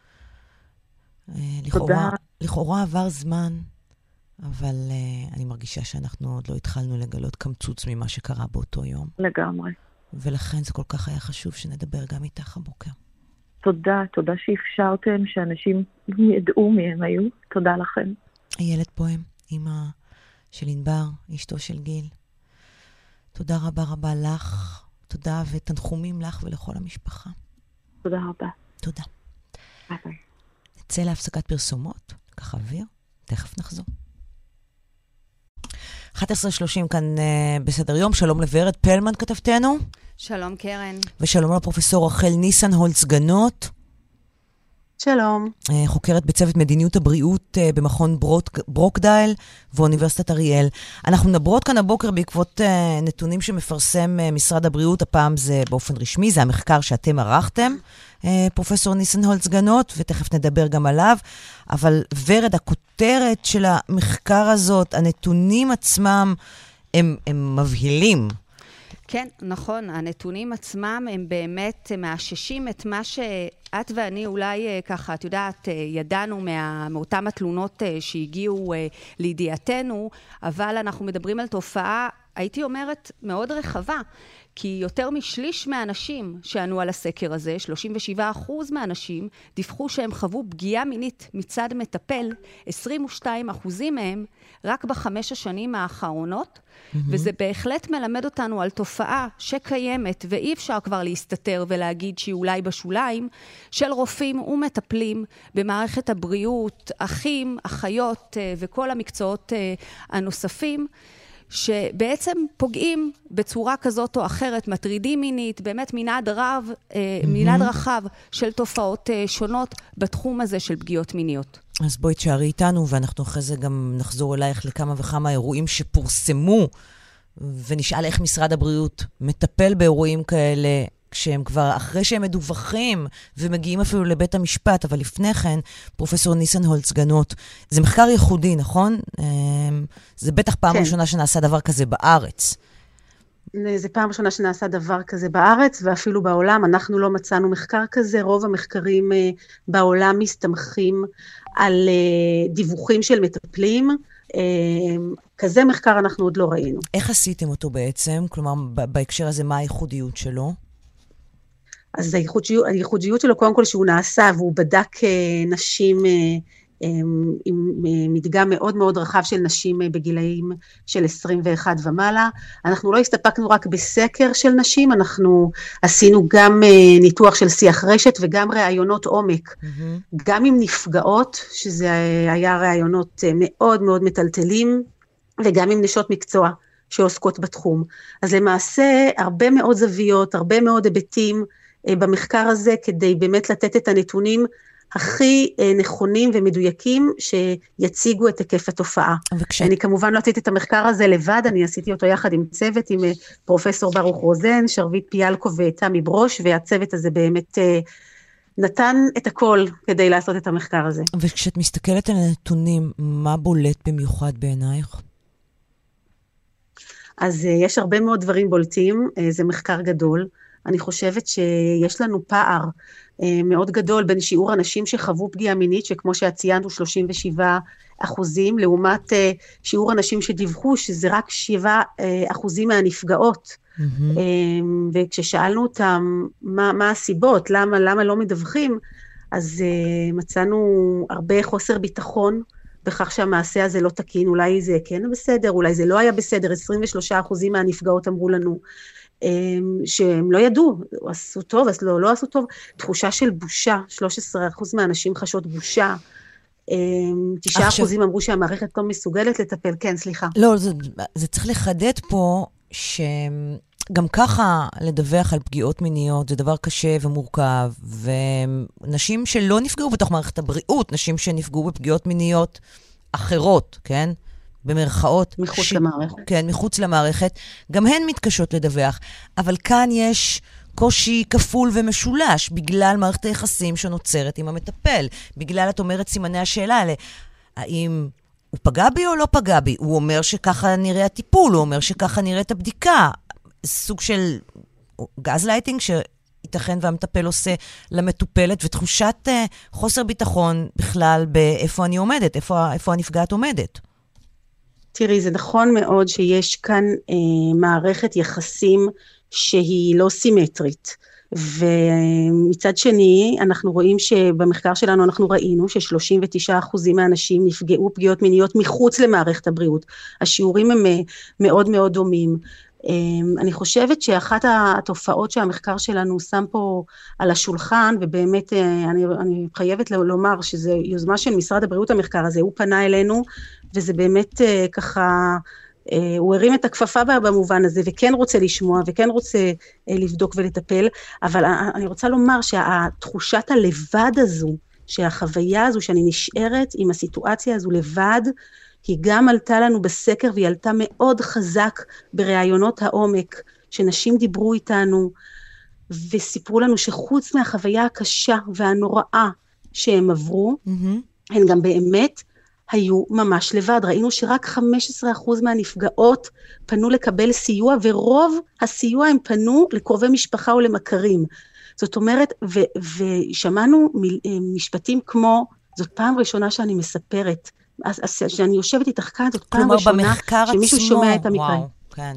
לכאורה עבר זמן, אבל אני מרגישה שאנחנו עוד לא התחלנו לגלות קמצוץ ממה שקרה באותו יום. לגמרי. ולכן זה כל כך היה חשוב שנדבר גם איתך הבוקר. תודה, תודה שאפשרתם, שאנשים ידעו מי הם היו. תודה לכם. איילת בוהם, אמא של ענבר, אשתו של גיל. תודה רבה רבה לך, תודה ותנחומים לך ולכל המשפחה. תודה רבה. תודה. ביי ביי. נצא להפסקת פרסומות, ככה אוויר, תכף נחזור. 11:30 כאן בסדר יום, שלום לוורד פלמן כתבתנו. שלום קרן. ושלום לפרופסור רחל ניסנהולץ גנות. שלום. חוקרת בצוות מדיניות הבריאות במכון ברוקדייל ואוניברסיטת אריאל. אנחנו מדברות כאן הבוקר בעקבות נתונים שמפרסם משרד הבריאות, הפעם זה באופן רשמי, זה המחקר שאתם ערכתם, פרופסור ניסנהולץ גנות, ותכף נדבר גם עליו, אבל ורד, הכותרת של המחקר הזאת, הנתונים עצמם הם מבהילים. כן, נכון, הנתונים עצמם הם באמת מאששים את מה שאת ואני אולי ככה, את יודעת, ידענו מאותם התלונות שהגיעו לידיעתנו, אבל אנחנו מדברים על תופעה, הייתי אומרת, מאוד רחבה, כי יותר משליש מהאנשים שענו על הסקר הזה, 37% מהאנשים, דיווחו שהם חוו פגיעה מינית מצד מטפל, 22% מהם, רק ב5 השנים האחרונות, וזה בהחלט מלמד אותנו על תופעה שקיימת, ואי אפשר כבר להסתתר ולהגיד שהיא אולי בשוליים, של רופאים ומטפלים במערכת הבריאות, אחים, אחיות וכל המקצועות הנוספים, שבעצם פוגעים בצורה כזאת או אחרת, מטרידים מינית, באמת מנעד רחב של תופעות שונות בתחום הזה של פגיעות מיניות. אז בואי תשארי איתנו, ואנחנו אחרי זה גם נחזור אלייך לכמה וכמה אירועים שפורסמו, ונשאל איך משרד הבריאות מטפל באירועים כאלה, כשהם כבר אחרי שהם מדווחים, ומגיעים אפילו לבית המשפט, אבל לפני כן, פרופסור ניסנהולץ גנות, זה מחקר ייחודי, נכון? זה בטח פעם ראשונה שנעשה דבר כזה בארץ. זה פעם ראשונה שנעשה דבר כזה בארץ, ואפילו בעולם, אנחנו לא מצאנו מחקר כזה, רוב המחקרים בעולם מסתמכים על דיווחים של מטפלים, כזה מחקר אנחנו עוד לא ראינו. איך עשיתם אותו בעצם? כלומר, בהקשר הזה, מה הייחודיות שלו? אז הייחודיות שלו, קודם כל שהוא נעשה, והוא בדק נשים עם מדגם מאוד מאוד רחב של נשים בגילאים של 21 ומעלה. אנחנו לא הסתפקנו רק בסקר של נשים, אנחנו עשינו גם ניתוח של שיח רשת וגם ראיונות עומק, גם עם נפגעות, שזה היה ראיונות מאוד מאוד מטלטלים, וגם עם נשות מקצוע, שעוסקות בתחום. אז למעשה הרבה מאוד זוויות, הרבה מאוד היבטים במחקר הזה, כדי באמת לתת את הנתונים הכי נכונים ומדויקים שיציגו את היקף התופעה. אני כמובן לא עשיתי את המחקר הזה לבד, אני עשיתי אותו יחד עם צוות, עם פרופסור ברוך רוזן, שרבית פיאלקו ותמי ברוש, והצוות הזה באמת נתן את הכל כדי לעשות את המחקר הזה. וכשאת מסתכלת על הנתונים, מה בולט במיוחד בעינייך? אז יש הרבה מאוד דברים בולטים, זה מחקר גדול. אני חושבת שיש לנו פער מאוד גדול בין שיעור אנשים שחוו פגיעה מינית, שכמו שאת ציינת הוא 37%, לעומת שיעור אנשים שדיווחו, שזה רק 7% מהנפגעות. וכששאלנו אותם מה הסיבות, למה לא מדווחים, אז מצאנו הרבה חוסר ביטחון, בכך שהמעשה הזה לא תקין, אולי זה כן בסדר, אולי זה לא היה בסדר, 23% מהנפגעות אמרו לנו, שהם לא ידעו, עשו טוב, אז לא עשו טוב, תחושה של בושה, 13% מהאנשים חשות בושה, 9% אמרו שהמערכת לא מסוגלת לטפל, כן, סליחה. לא, זה צריך לחדד פה, שגם ככה לדווח על פגיעות מיניות, זה דבר קשה ומורכב, ונשים שלא נפגעו בתוך מערכת הבריאות, נשים שנפגעו בפגיעות מיניות אחרות, כן? במרכאות. מחוץ למערכת. כן, מחוץ למערכת. גם הן מתקשות לדווח. אבל כאן יש קושי כפול ומשולש, בגלל מערכת היחסים שנוצרת עם המטפל. בגלל, את אומרת, סימני השאלה האלה. האם הוא פגע בי או לא פגע בי? הוא אומר שככה נראה הטיפול, הוא אומר שככה נראית הבדיקה. סוג של גז לייטינג ייתכן והמטפל עושה למטופלת, ותחושת חוסר ביטחון בכלל באיפה אני עומדת, איפה הנפגעת עומדת. תראי, זה נכון מאוד שיש כאן מערכת יחסים שהיא לא סימטרית, ומצד שני אנחנו רואים שבמחקר שלנו אנחנו ראינו ש39% מהאנשים נפגעו פגיעות מיניות מחוץ למערכת הבריאות, השיעורים הם מאוד מאוד דומים. אני חושבת שאחת התופעות שהמחקר שלנו שם פה על השולחן, ובאמת אני חייבת לומר שזה יוזמה של משרד הבריאות המחקר הזה, הוא פנה אלינו, וזה באמת ככה, הוא הרים את הכפפה במובן הזה, וכן רוצה לשמוע, וכן רוצה לבדוק ולטפל, אבל אני רוצה לומר שהתחושת הלבד הזו, שהחוויה הזו שאני נשארת עם הסיטואציה הזו לבד, היא גם עלתה לנו בסקר, והיא עלתה מאוד חזק בראיונות העומק, שנשים דיברו איתנו, וסיפרו לנו שחוץ מהחוויה הקשה והנוראה שהם עברו, הן גם באמת היו ממש לבד. ראינו שרק 15% מהנפגעות פנו לקבל סיוע, ורוב הסיוע הם פנו לקרובי משפחה או למכרים. זאת אומרת, ושמענו משפטים כמו, זאת פעם ראשונה שאני מספרת, אז שאני יושבת איתך כאן, זאת פעם ראשונה שמישהו שומע את המקרה. וואו, כן.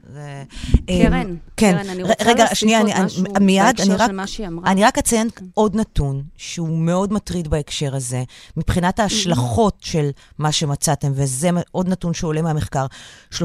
קרן, אני רוצה להוסיף עוד משהו בהקשר של מה שהיא אמרה. אני רק אציין עוד נתון, שהוא מאוד מטריד בהקשר הזה, מבחינת ההשלכות של מה שמצאתם, וזה עוד נתון שעולה מהמחקר. 32%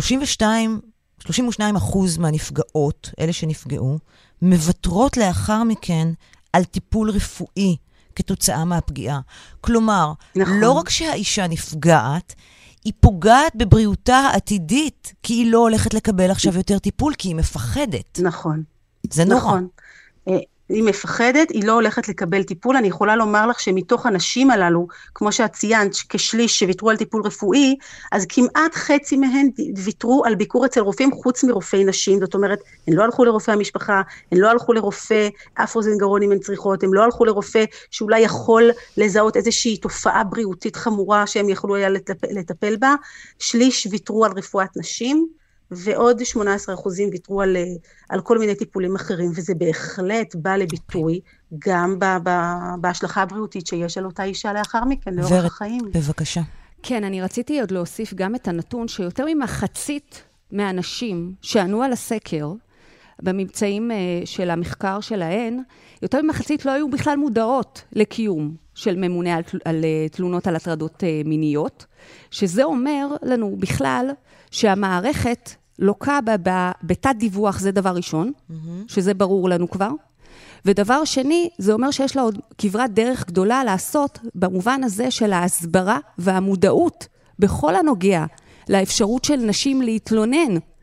מהנפגעות, אלה שנפגעו, מבטרות לאחר מכן על טיפול רפואי, כתוצאה מהפגיעה. כלומר, לא רק שהאישה נפגעת, היא פוגעת בבריאותה העתידית, כי היא לא הולכת לקבל עכשיו יותר טיפול, כי היא מפחדת. נכון. זה נורא. נכון. היא מפחדת, היא לא הולכת לקבל טיפול. אני יכולה לומר לך שמתוך הנשים הללו, כמו שאת ציינת, כשליש שוויתרו על טיפול רפואי, אז כמעט חצי מהן ויתרו על ביקור אצל רופאים חוץ מרופאי נשים. זאת אומרת, הן לא הלכו לרופא המשפחה, הן לא הלכו לרופא אף אוזן גרון אם הן צריכות, הן לא הלכו לרופא שאולי יכול לזהות איזושהי תופעה בריאותית חמורה שהם יכלו היה לטפל בה. שליש ויתרו על רפואת נשים, ועוד 18% ויתרו על כל מיני טיפולים אחרים, וזה בהחלט בא לביטוי גם בהשלכה הבריאותית שיש על אותה אישה לאחר מכן, לאורך החיים. בבקשה. כן, אני רציתי עוד להוסיף גם את הנתון, שיותר ממחצית מהאנשים שענו על הסקר, בממצאים של המחקר שלהן, יותר ממחצית לא היו בכלל מודעות לקיום של ממונה על תלונות על הטרדות מיניות, שזה אומר לנו בכלל שהמערכת לוקה בתת דיווח, זה דבר ראשון, שזה ברור לנו כבר. ודבר שני, זה אומר שיש לה עוד כברת דרך גדולה לעשות, במובן הזה של ההסברה והמודעות, בכל הנוגע לאפשרות של נשים להתלונן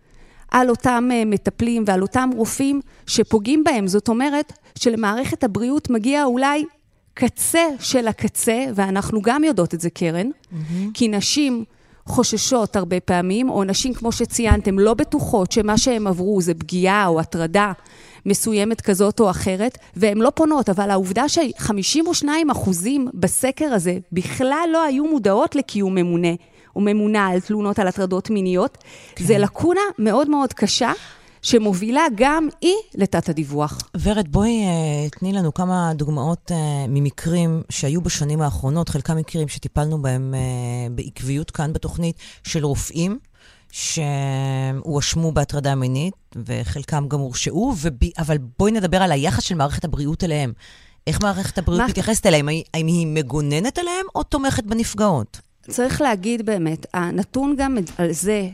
על אותם מטפלים ועל אותם רופאים שפוגעים בהם. זאת אומרת שלמערכת הבריאות מגיע אולי קצה של הקצה, ואנחנו גם יודעות את זה, קרן, כי נשים חוששות הרבה פעמים, או נשים כמו שציינתם לא בטוחות שמה שהם עברו זה פגיעה או מסוימת כזאת או אחרת, והן לא פונות, אבל העובדה ש52% בסקר הזה בכלל לא היו מודעות לקיום ממונה, או ממונה על תלונות על הטרדות מיניות, כן. זה לקונה מאוד מאוד קשה, שמובילה גם היא לתת הדיווח. ורד, בואי תני לנו כמה דוגמאות ממקרים שהיו בשנים האחרונות, חלקם מקרים שטיפלנו בהם בעקביות כאן בתוכנית, של רופאים שהואשמו בהטרדה מינית, וחלקם גם הורשעו, אבל בואי נדבר על היחס של מערכת הבריאות אליהם. איך מערכת הבריאות מתייחסת אליהם? האם היא מגוננת אליהם או תומכת בנפגעות? צריך להגיד באמת, הנתון גם על זה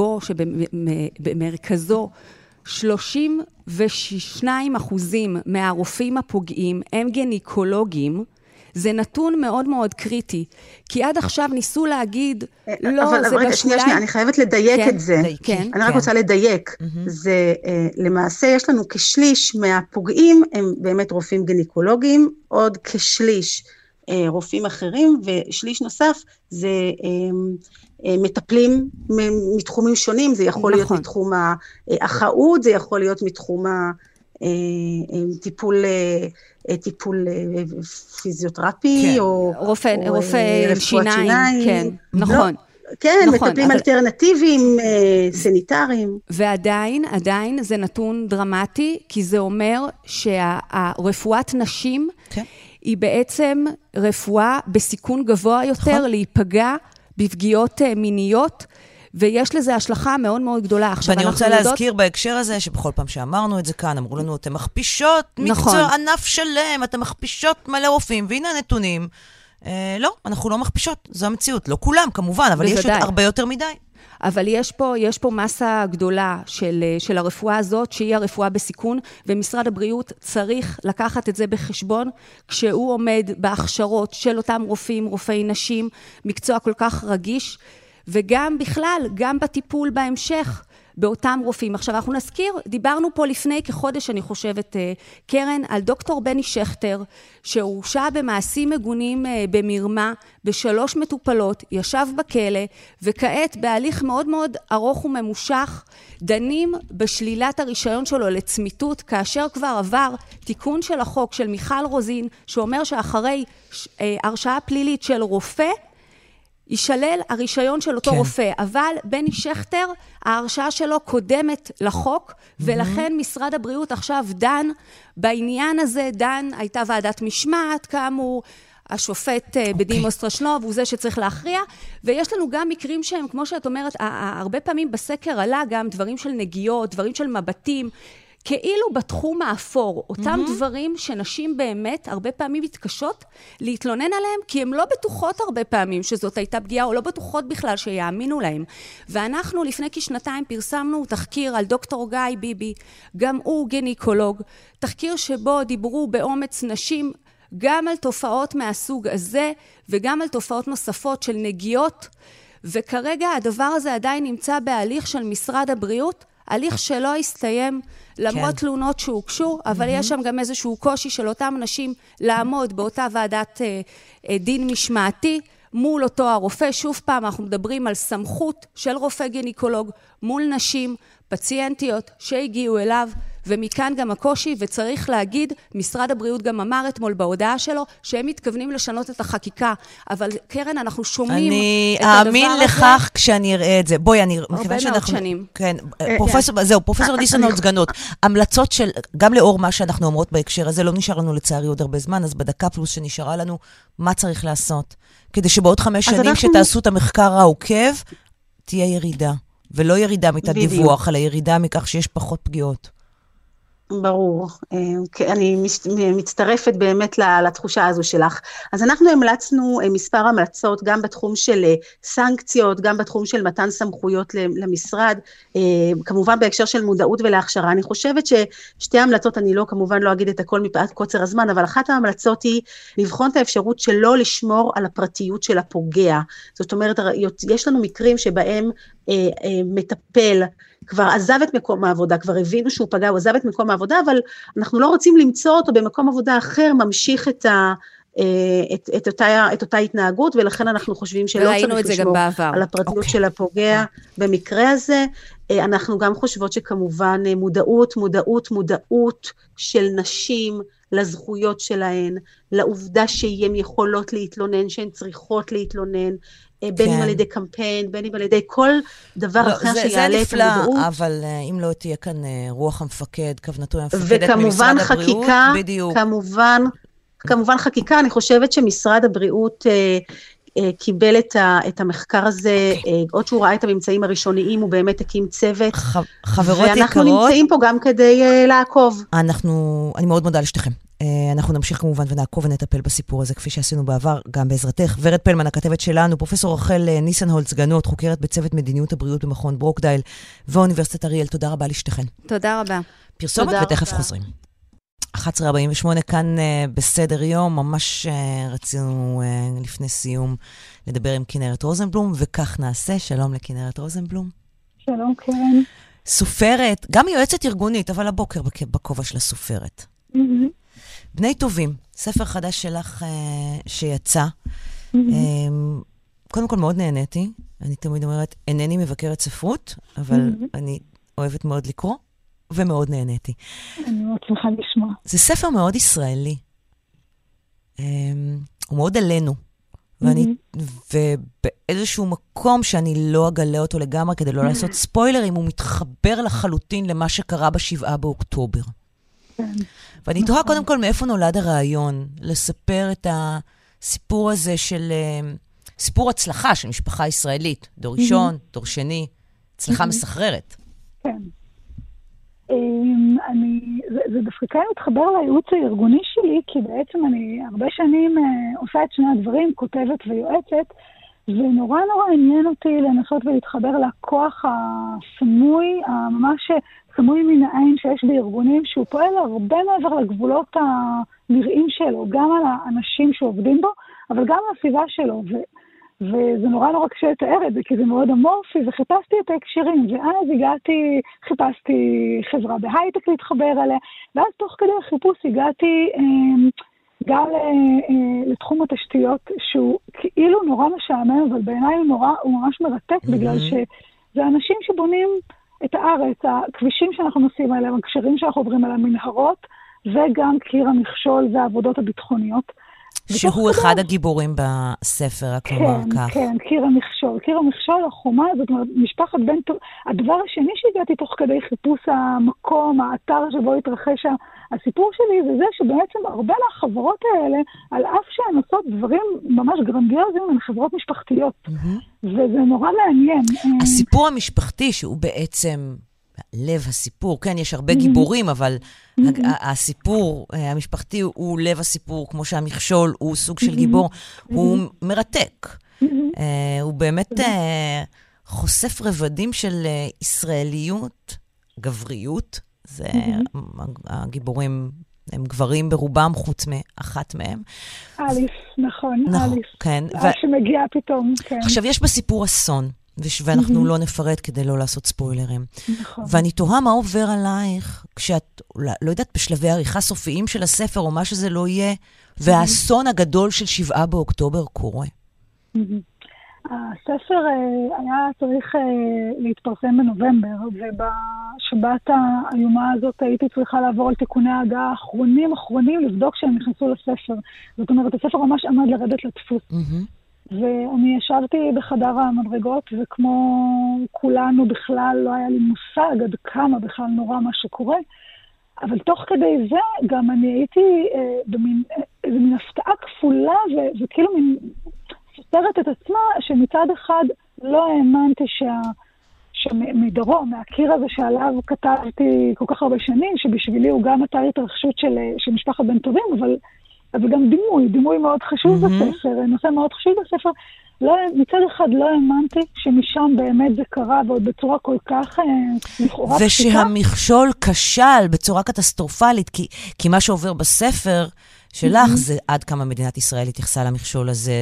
שבמרכזו 32% מהרופאים הפוגעים הם גניקולוגים, זה נתון מאוד מאוד קריטי, כי עד עכשיו ניסו להגיד, לא, זה רגע, שנייה, אני חייבת לדייק את זה. אני רק רוצה לדייק. זה, למעשה יש לנו כשליש מהפוגעים, הם באמת רופאים גניקולוגיים, עוד כשליש רופאים אחרים, ושליש נוסף זה מטפלים מתחומים שונים, זה יכול להיות מתחום האחאות, זה יכול להיות מתחום טיפול פיזיותרפי, או רופא שיניים, כן, נכון. כן, מטפלים אלטרנטיביים, סניטריים. ועדיין זה נתון דרמטי, כי זה אומר שהרפואת נשים היא בעצם רפואה בסיכון גבוה יותר להיפגע בפגיעות מיניות, ויש לזה השלכה מאוד מאוד גדולה. ואני רוצה להזכיר בהקשר הזה, שבכל פעם שאמרנו את זה כאן, אמרו לנו, אתם מכפישות מקצוע ענף שלם, אתם מכפישות מלא רופאים, והנה הנתונים. לא, אנחנו לא מכפישות, זו המציאות. לא כולם, כמובן, אבל יש עוד הרבה יותר מדי. אבל יש פה מסה גדולה של הרפואה הזאת, שהיא הרפואה בסיכון, ומשרד הבריאות צריך לקחת את זה בחשבון, כשהוא עומד בהכשרות של אותם רופאים, רופאי נשים, מקצוע כל כך רגיש, וגם בכלל, גם בטיפול בהמשך, באותם רופאים. עכשיו, אנחנו נזכיר, דיברנו פה לפני כחודש, אני חושבת, קרן, על דוקטור בני שכטר, שהורשע במעשים מגונים במרמה, ב3 מטופלות, ישב בכלא, וכעת בהליך מאוד מאוד ארוך וממושך, דנים בשלילת הרישיון שלו לצמיתות, כאשר כבר עבר תיקון של החוק של מיכל רוזין, שאומר שאחרי הרשעה פלילית של רופא, יישלל הרישיון של אותו רופא, אבל בני שכטר, ההרשעה שלו קודמת לחוק, ולכן משרד הבריאות עכשיו דן בעניין הזה, הייתה ועדת משמעת, כאמור, השופט בדימוס טרשנוב, הוא זה שצריך להכריע, ויש לנו גם מקרים שהם, כמו שאת אומרת, הרבה פעמים בסקר עלה גם דברים של נגיעות, דברים של מבטים, כאילו בתחום האפור, אותם דברים שנשים באמת הרבה פעמים מתקשות להתלונן עליהם, כי הן לא בטוחות הרבה פעמים שזאת הייתה פגיעה, או לא בטוחות בכלל שיאמינו להם. ואנחנו לפני כשנתיים פרסמנו תחקיר על דוקטור גיא ביבי, גם הוא גניקולוג, תחקיר שבו דיברו באומץ נשים גם על תופעות מהסוג הזה, וגם על תופעות נוספות של נגיעות, וכרגע הדבר הזה עדיין נמצא בהליך של משרד הבריאות, הליך שלא הסתיים, למרות תלונות שהוגשו, אבל יש שם גם איזשהו קושי של אותם נשים לעמוד באותה ועדת דין משמעתי, מול אותו הרופא. שוב פעם, אנחנו מדברים על סמכות של רופא גניקולוג, מול נשים, פציינטיות שהגיעו אליו, ומכאן גם הקושי, וצריך להגיד, משרד הבריאות גם אמר אתמול בהודעה שלו, שהם מתכוונים לשנות את החקיקה. אבל קרן, אנחנו שומעים את הדבר הזה. אני אאמין לכך כשאני אראה את זה. בואי, אני מכיוון שאנחנו... כן, פרופסור ניסן סגנות. המלצות של, גם לאור מה שאנחנו אומרות בהקשר הזה, לא נשאר לנו לצערי עוד הרבה זמן, אז בדקה פלוס שנשארה לנו, מה צריך לעשות? כדי שבעוד 5 שנים שתעשו את המחקר העוקב, תהיה ירידה. ולא ירידה מתת דיווח, אלא ירידה מכך שיש פחות פגיעות. ברור, אני מצטרפת באמת לתחושה הזו שלך. אז אנחנו המלצנו מספר המלצות, גם בתחום של סנקציות, גם בתחום של מתן סמכויות למשרד, כמובן בהקשר של מודעות ולהכשרה. אני חושבת ששתי המלצות, אני כמובן לא אגיד את הכל מפאת קוצר הזמן, אבל אחת ההמלצות היא לבחון את האפשרות שלא לשמור על הפרטיות של הפוגע. זאת אומרת, יש לנו מקרים שבהם מטפל כבר עזב את מקום העבודה, כבר הבינו שהוא פגע, הוא עזב את מקום העבודה, אבל אנחנו לא רוצים למצוא אותו במקום עבודה אחר, ממשיך את אותה התנהגות, ולכן אנחנו חושבים שלא צריך לשמור על הפרטיות של הפוגע במקרה הזה. אנחנו גם חושבות שכמובן מודעות של נשים לזכויות שלהן, לעובדה שהן יכולות להתלונן, שהן צריכות להתלונן, בין אם על ידי קמפיין, בין אם על ידי כל דבר אחר שיעלה את המודעות. זה נפלא, אבל אם לא תהיה כאן רוח המפקד, כוונתו המפקדת ממשרד הבריאות, בדיוק. כמובן חקיקה, אני חושבת שמשרד הבריאות קיבל את המחקר הזה, עוד שהוא ראה את הממצאים הראשוניים, הוא באמת הקים צוות. חברות יקרות. ואנחנו נמצאים פה גם כדי לעקוב. אני מאוד מודה לשתיכם. אנחנו נמשיך כמובן ונעקוב ונטפל בסיפור הזה, כפי שעשינו בעבר, גם בעזרתך. ורד פלמן, הכתבת שלנו, פרופסור רחל ניסנהולץ סגנות, חוקרת בצוות מדיניות הבריאות במכון ברוקדייל, ואוניברסיטת אריאל. תודה רבה לשתיכן. תודה רבה. פרסומת ותכף חוזרים. 11:48 כאן בסדר יום, ממש רצינו לפני סיום לדבר עם כנרת רוזנבלום, וכך נעשה. שלום לכנרת רוזנבלום. שלום קרן. סופרת, גם יועצת ארגונית, אבל הבוקר בכובע של הסופרת. בני טובים, ספר חדש שלך שיצא. קודם כל מאוד נהניתי, אני תמיד אומרת, אינני מבקרת ספרות, אבל אני אוהבת מאוד לקרוא. ומאוד נהניתי. אני מאוד שמחה לשמוע. זה ספר מאוד ישראלי. הוא מאוד עלינו. ובאיזשהו מקום שאני לא אגלה אותו לגמרי, כדי לא לעשות ספוילרים, הוא מתחבר לחלוטין למה שקרה ב7 באוקטובר. ואני תוהה קודם כל מאיפה נולד הרעיון, לספר את הסיפור הזה של, סיפור הצלחה של משפחה ישראלית, דור ראשון, דור שני, הצלחה מסחררת. כן. זה דווקא כאן מתחבר לייעוץ הארגוני שלי, כי בעצם אני הרבה שנים עושה את שני הדברים, כותבת ויועצת, ונורא עניין אותי לנסות ולהתחבר לכוח הסמוי, ממש סמוי מן העין שיש בארגונים, שהוא פועל הרבה מעבר לגבולות הנראים שלו, גם על האנשים שעובדים בו, אבל גם על הסביבה שלו, וזה נורא קשה לתאר את זה, כי זה מאוד אמורפי, וחיפשתי את ההקשרים, ואז חיפשתי חברה בהייטק להתחבר עליה, ואז תוך כדי החיפוש הגעתי גם לתחום התשתיות, שהוא כאילו נורא משעמם, אבל בעיניי הוא ממש מרתק, בגלל שזה אנשים שבונים את הארץ, הכבישים שאנחנו נוסעים עליהם, הקשרים שאנחנו עוברים עליהם, מנהרות, וגם קיר המכשול והעבודות הביטחוניות, שהוא אחד הגיבורים בספר, רק לומר כך. כן, קיר המכשול. קיר המכשול, החומה, זאת אומרת, משפחת בן טוב. הדבר השני שהגעתי תוך כדי חיפוש המקום, האתר שבו התרחש הסיפור שלי, זה שבעצם הרבה מהחברות האלה, על אף שהן עושות דברים ממש גרנדיוזיים, הן חברות משפחתיות. וזה נורא מעניין. הסיפור המשפחתי, שהוא בעצם לב הסיפור, כן, יש הרבה גיבורים, אבל הסיפור המשפחתי הוא לב הסיפור, כמו שהמכשול הוא סוג של גיבור, הוא מרתק. הוא באמת חושף רבדים של ישראליות, גבריות, זה הגיבורים הם גברים ברובם, חוץ מאחת מהם. אליס, נכון, אליס. כן. שמגיעה פתאום, כן. עכשיו, יש בסיפור אסון, ואנחנו לא נפרט כדי לא לעשות ספוילרים. נכון. ואני תוהה מה עובר עלייך, כשאת, לא יודעת, בשלבי עריכה סופיים של הספר, או מה שזה לא יהיה, והאסון הגדול של 7 באוקטובר קורה. הספר היה צריך להתפרסם בנובמבר, ובשבת האיומה הזאת הייתי צריכה לעבור על תיקוני ההגעה האחרונים לבדוק שהם נכנסו לספר. זאת אומרת, הספר ממש עמד לרדת לדפוס. ואני ישבתי בחדר המדרגות, וכמו כולנו בכלל לא היה לי מושג עד כמה בכלל נורא מה שקורה, אבל תוך כדי זה גם אני הייתי איזו מין הפתעה כפולה, וכאילו מין סותרת את עצמה, שמצד אחד לא האמנתי שמדרום, מהקיר הזה שעליו כתבתי כל כך הרבה שנים, שבשבילי הוא גם אתר התרחשות של משפחת בן טובים, אבל גם דימוי מאוד חשוב בספר, נושא מאוד חשוב בספר. מצד אחד לא האמנתי שמשם באמת זה קרה, ועוד בצורה כל כך לכאורה פשוטה. ושהמכשול כשל בצורה קטסטרופלית, כי מה שעובר בספר שלך זה עד כמה מדינת ישראל התייחסה למכשול הזה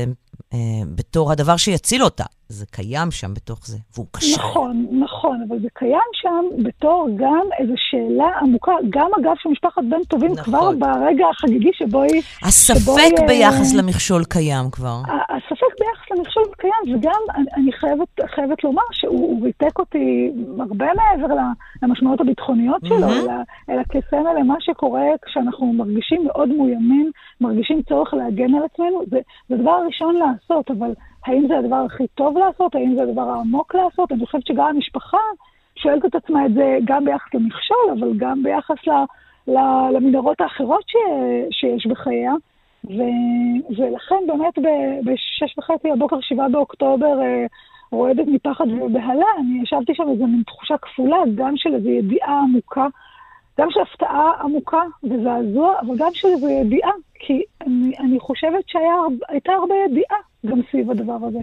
בתור הדבר שיציל אותה. זה קיים שם בתוך זה, והוא קשה. נכון, אבל זה קיים שם בתור גם איזו שאלה עמוקה, גם אגב של משפחת בן טובים, כבר ברגע החגיגי שבו היא... הספק ביחס למכשול קיים כבר. הספק ביחס למכשול קיים, וגם אני חייבת לומר שהוא ריתק אותי הרבה מעבר למשמעות הביטחוניות שלו, אלא כסמל למה שקורה כשאנחנו מרגישים מאוד מאוימים, מרגישים צורך להגן על עצמנו, זה הדבר הראשון לעשות, אבל האם זה הדבר הכי טוב לעשות? האם זה הדבר העמוק לעשות? אני חושבת שגם המשפחה שואלת את עצמה את זה גם ביחס למכשול, אבל גם ביחס למנהרות האחרות שיש בחייה. ולכן באמת ב-6:30 הבוקר, 7 באוקטובר, רועדת מפחד ובהלה. אני ישבתי שם איזו מין תחושה כפולה, גם של איזו ידיעה עמוקה, גם של הפתעה עמוקה וזעזוע, אבל גם של איזו ידיעה, כי אני חושבת שהייתה הרבה ידיעה גם סביב הדבר הזה.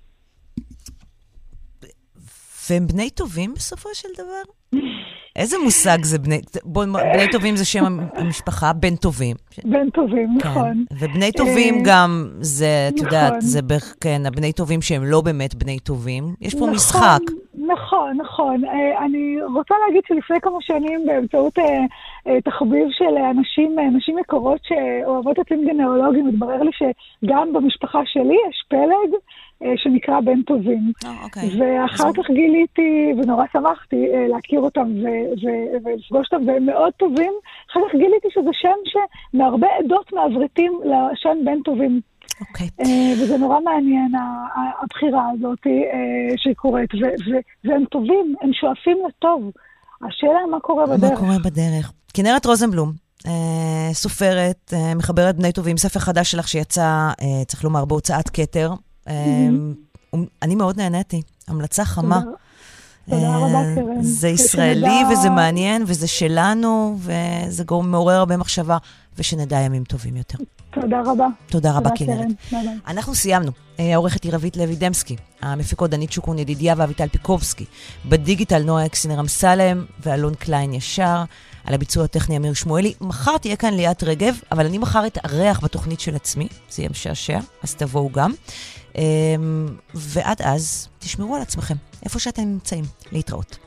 והם בני טובים בסופו של דבר? איזה מושג זה בני... בני טובים זה שם המשפחה, בן טובים. בן טובים, נכון. ובני טובים גם, זה, את יודעת, זה כן, הבני טובים שהם לא באמת בני טובים. יש פה משחק. נכון. אני רוצה להגיד שלפני כמה שנים, באמצעות תחביב של נשים יקרות שאוהבות עצים גנאולוגיים, התברר לי שגם במשפחה שלי יש פלג שנקרא בן טובים. ואחר כך גיליתי, ונורא שמחתי להכיר אותם ולפגוש אותם, והם מאוד טובים. אחר כך גיליתי שזה שם שמהרבה עדות מעברתים לשם בן טובים. וזה נורא מעניין, הבחירה הזאת שהיא קורית, והם טובים, הם שואפים לטוב. השאלה מה קורה בדרך. מה קורה בדרך. כנרת רוזנבלום, סופרת, מחברת בני טובים, ספר חדש שלך שיצא, צריך לומר, בהוצאת כתר. אני מאוד נהניתי, המלצה חמה. תודה רבה, קרן. זה ישראלי וזה מעניין וזה שלנו, וזה מעורר הרבה מחשבה, ושנדע ימים טובים יותר. תודה רבה. תודה רבה, כנרת. אנחנו סיימנו. העורכת היא רבית לוי דמסקי, המפיקות דנית שוקרון ידידיה ואביטל פיקובסקי, בדיגיטל נועה אקסינר אמסלם ואלון קליין ישר, על הביצוע הטכני אמיר שמואלי. מחר תהיה כאן ליאת רגב, אבל אני מחר אתארח בתוכנית של עצמי, זה יהיה משעשע, אז תבואו גם. ועד אז, תשמרו על עצמכם, איפה שאתם נמצאים, להתראות.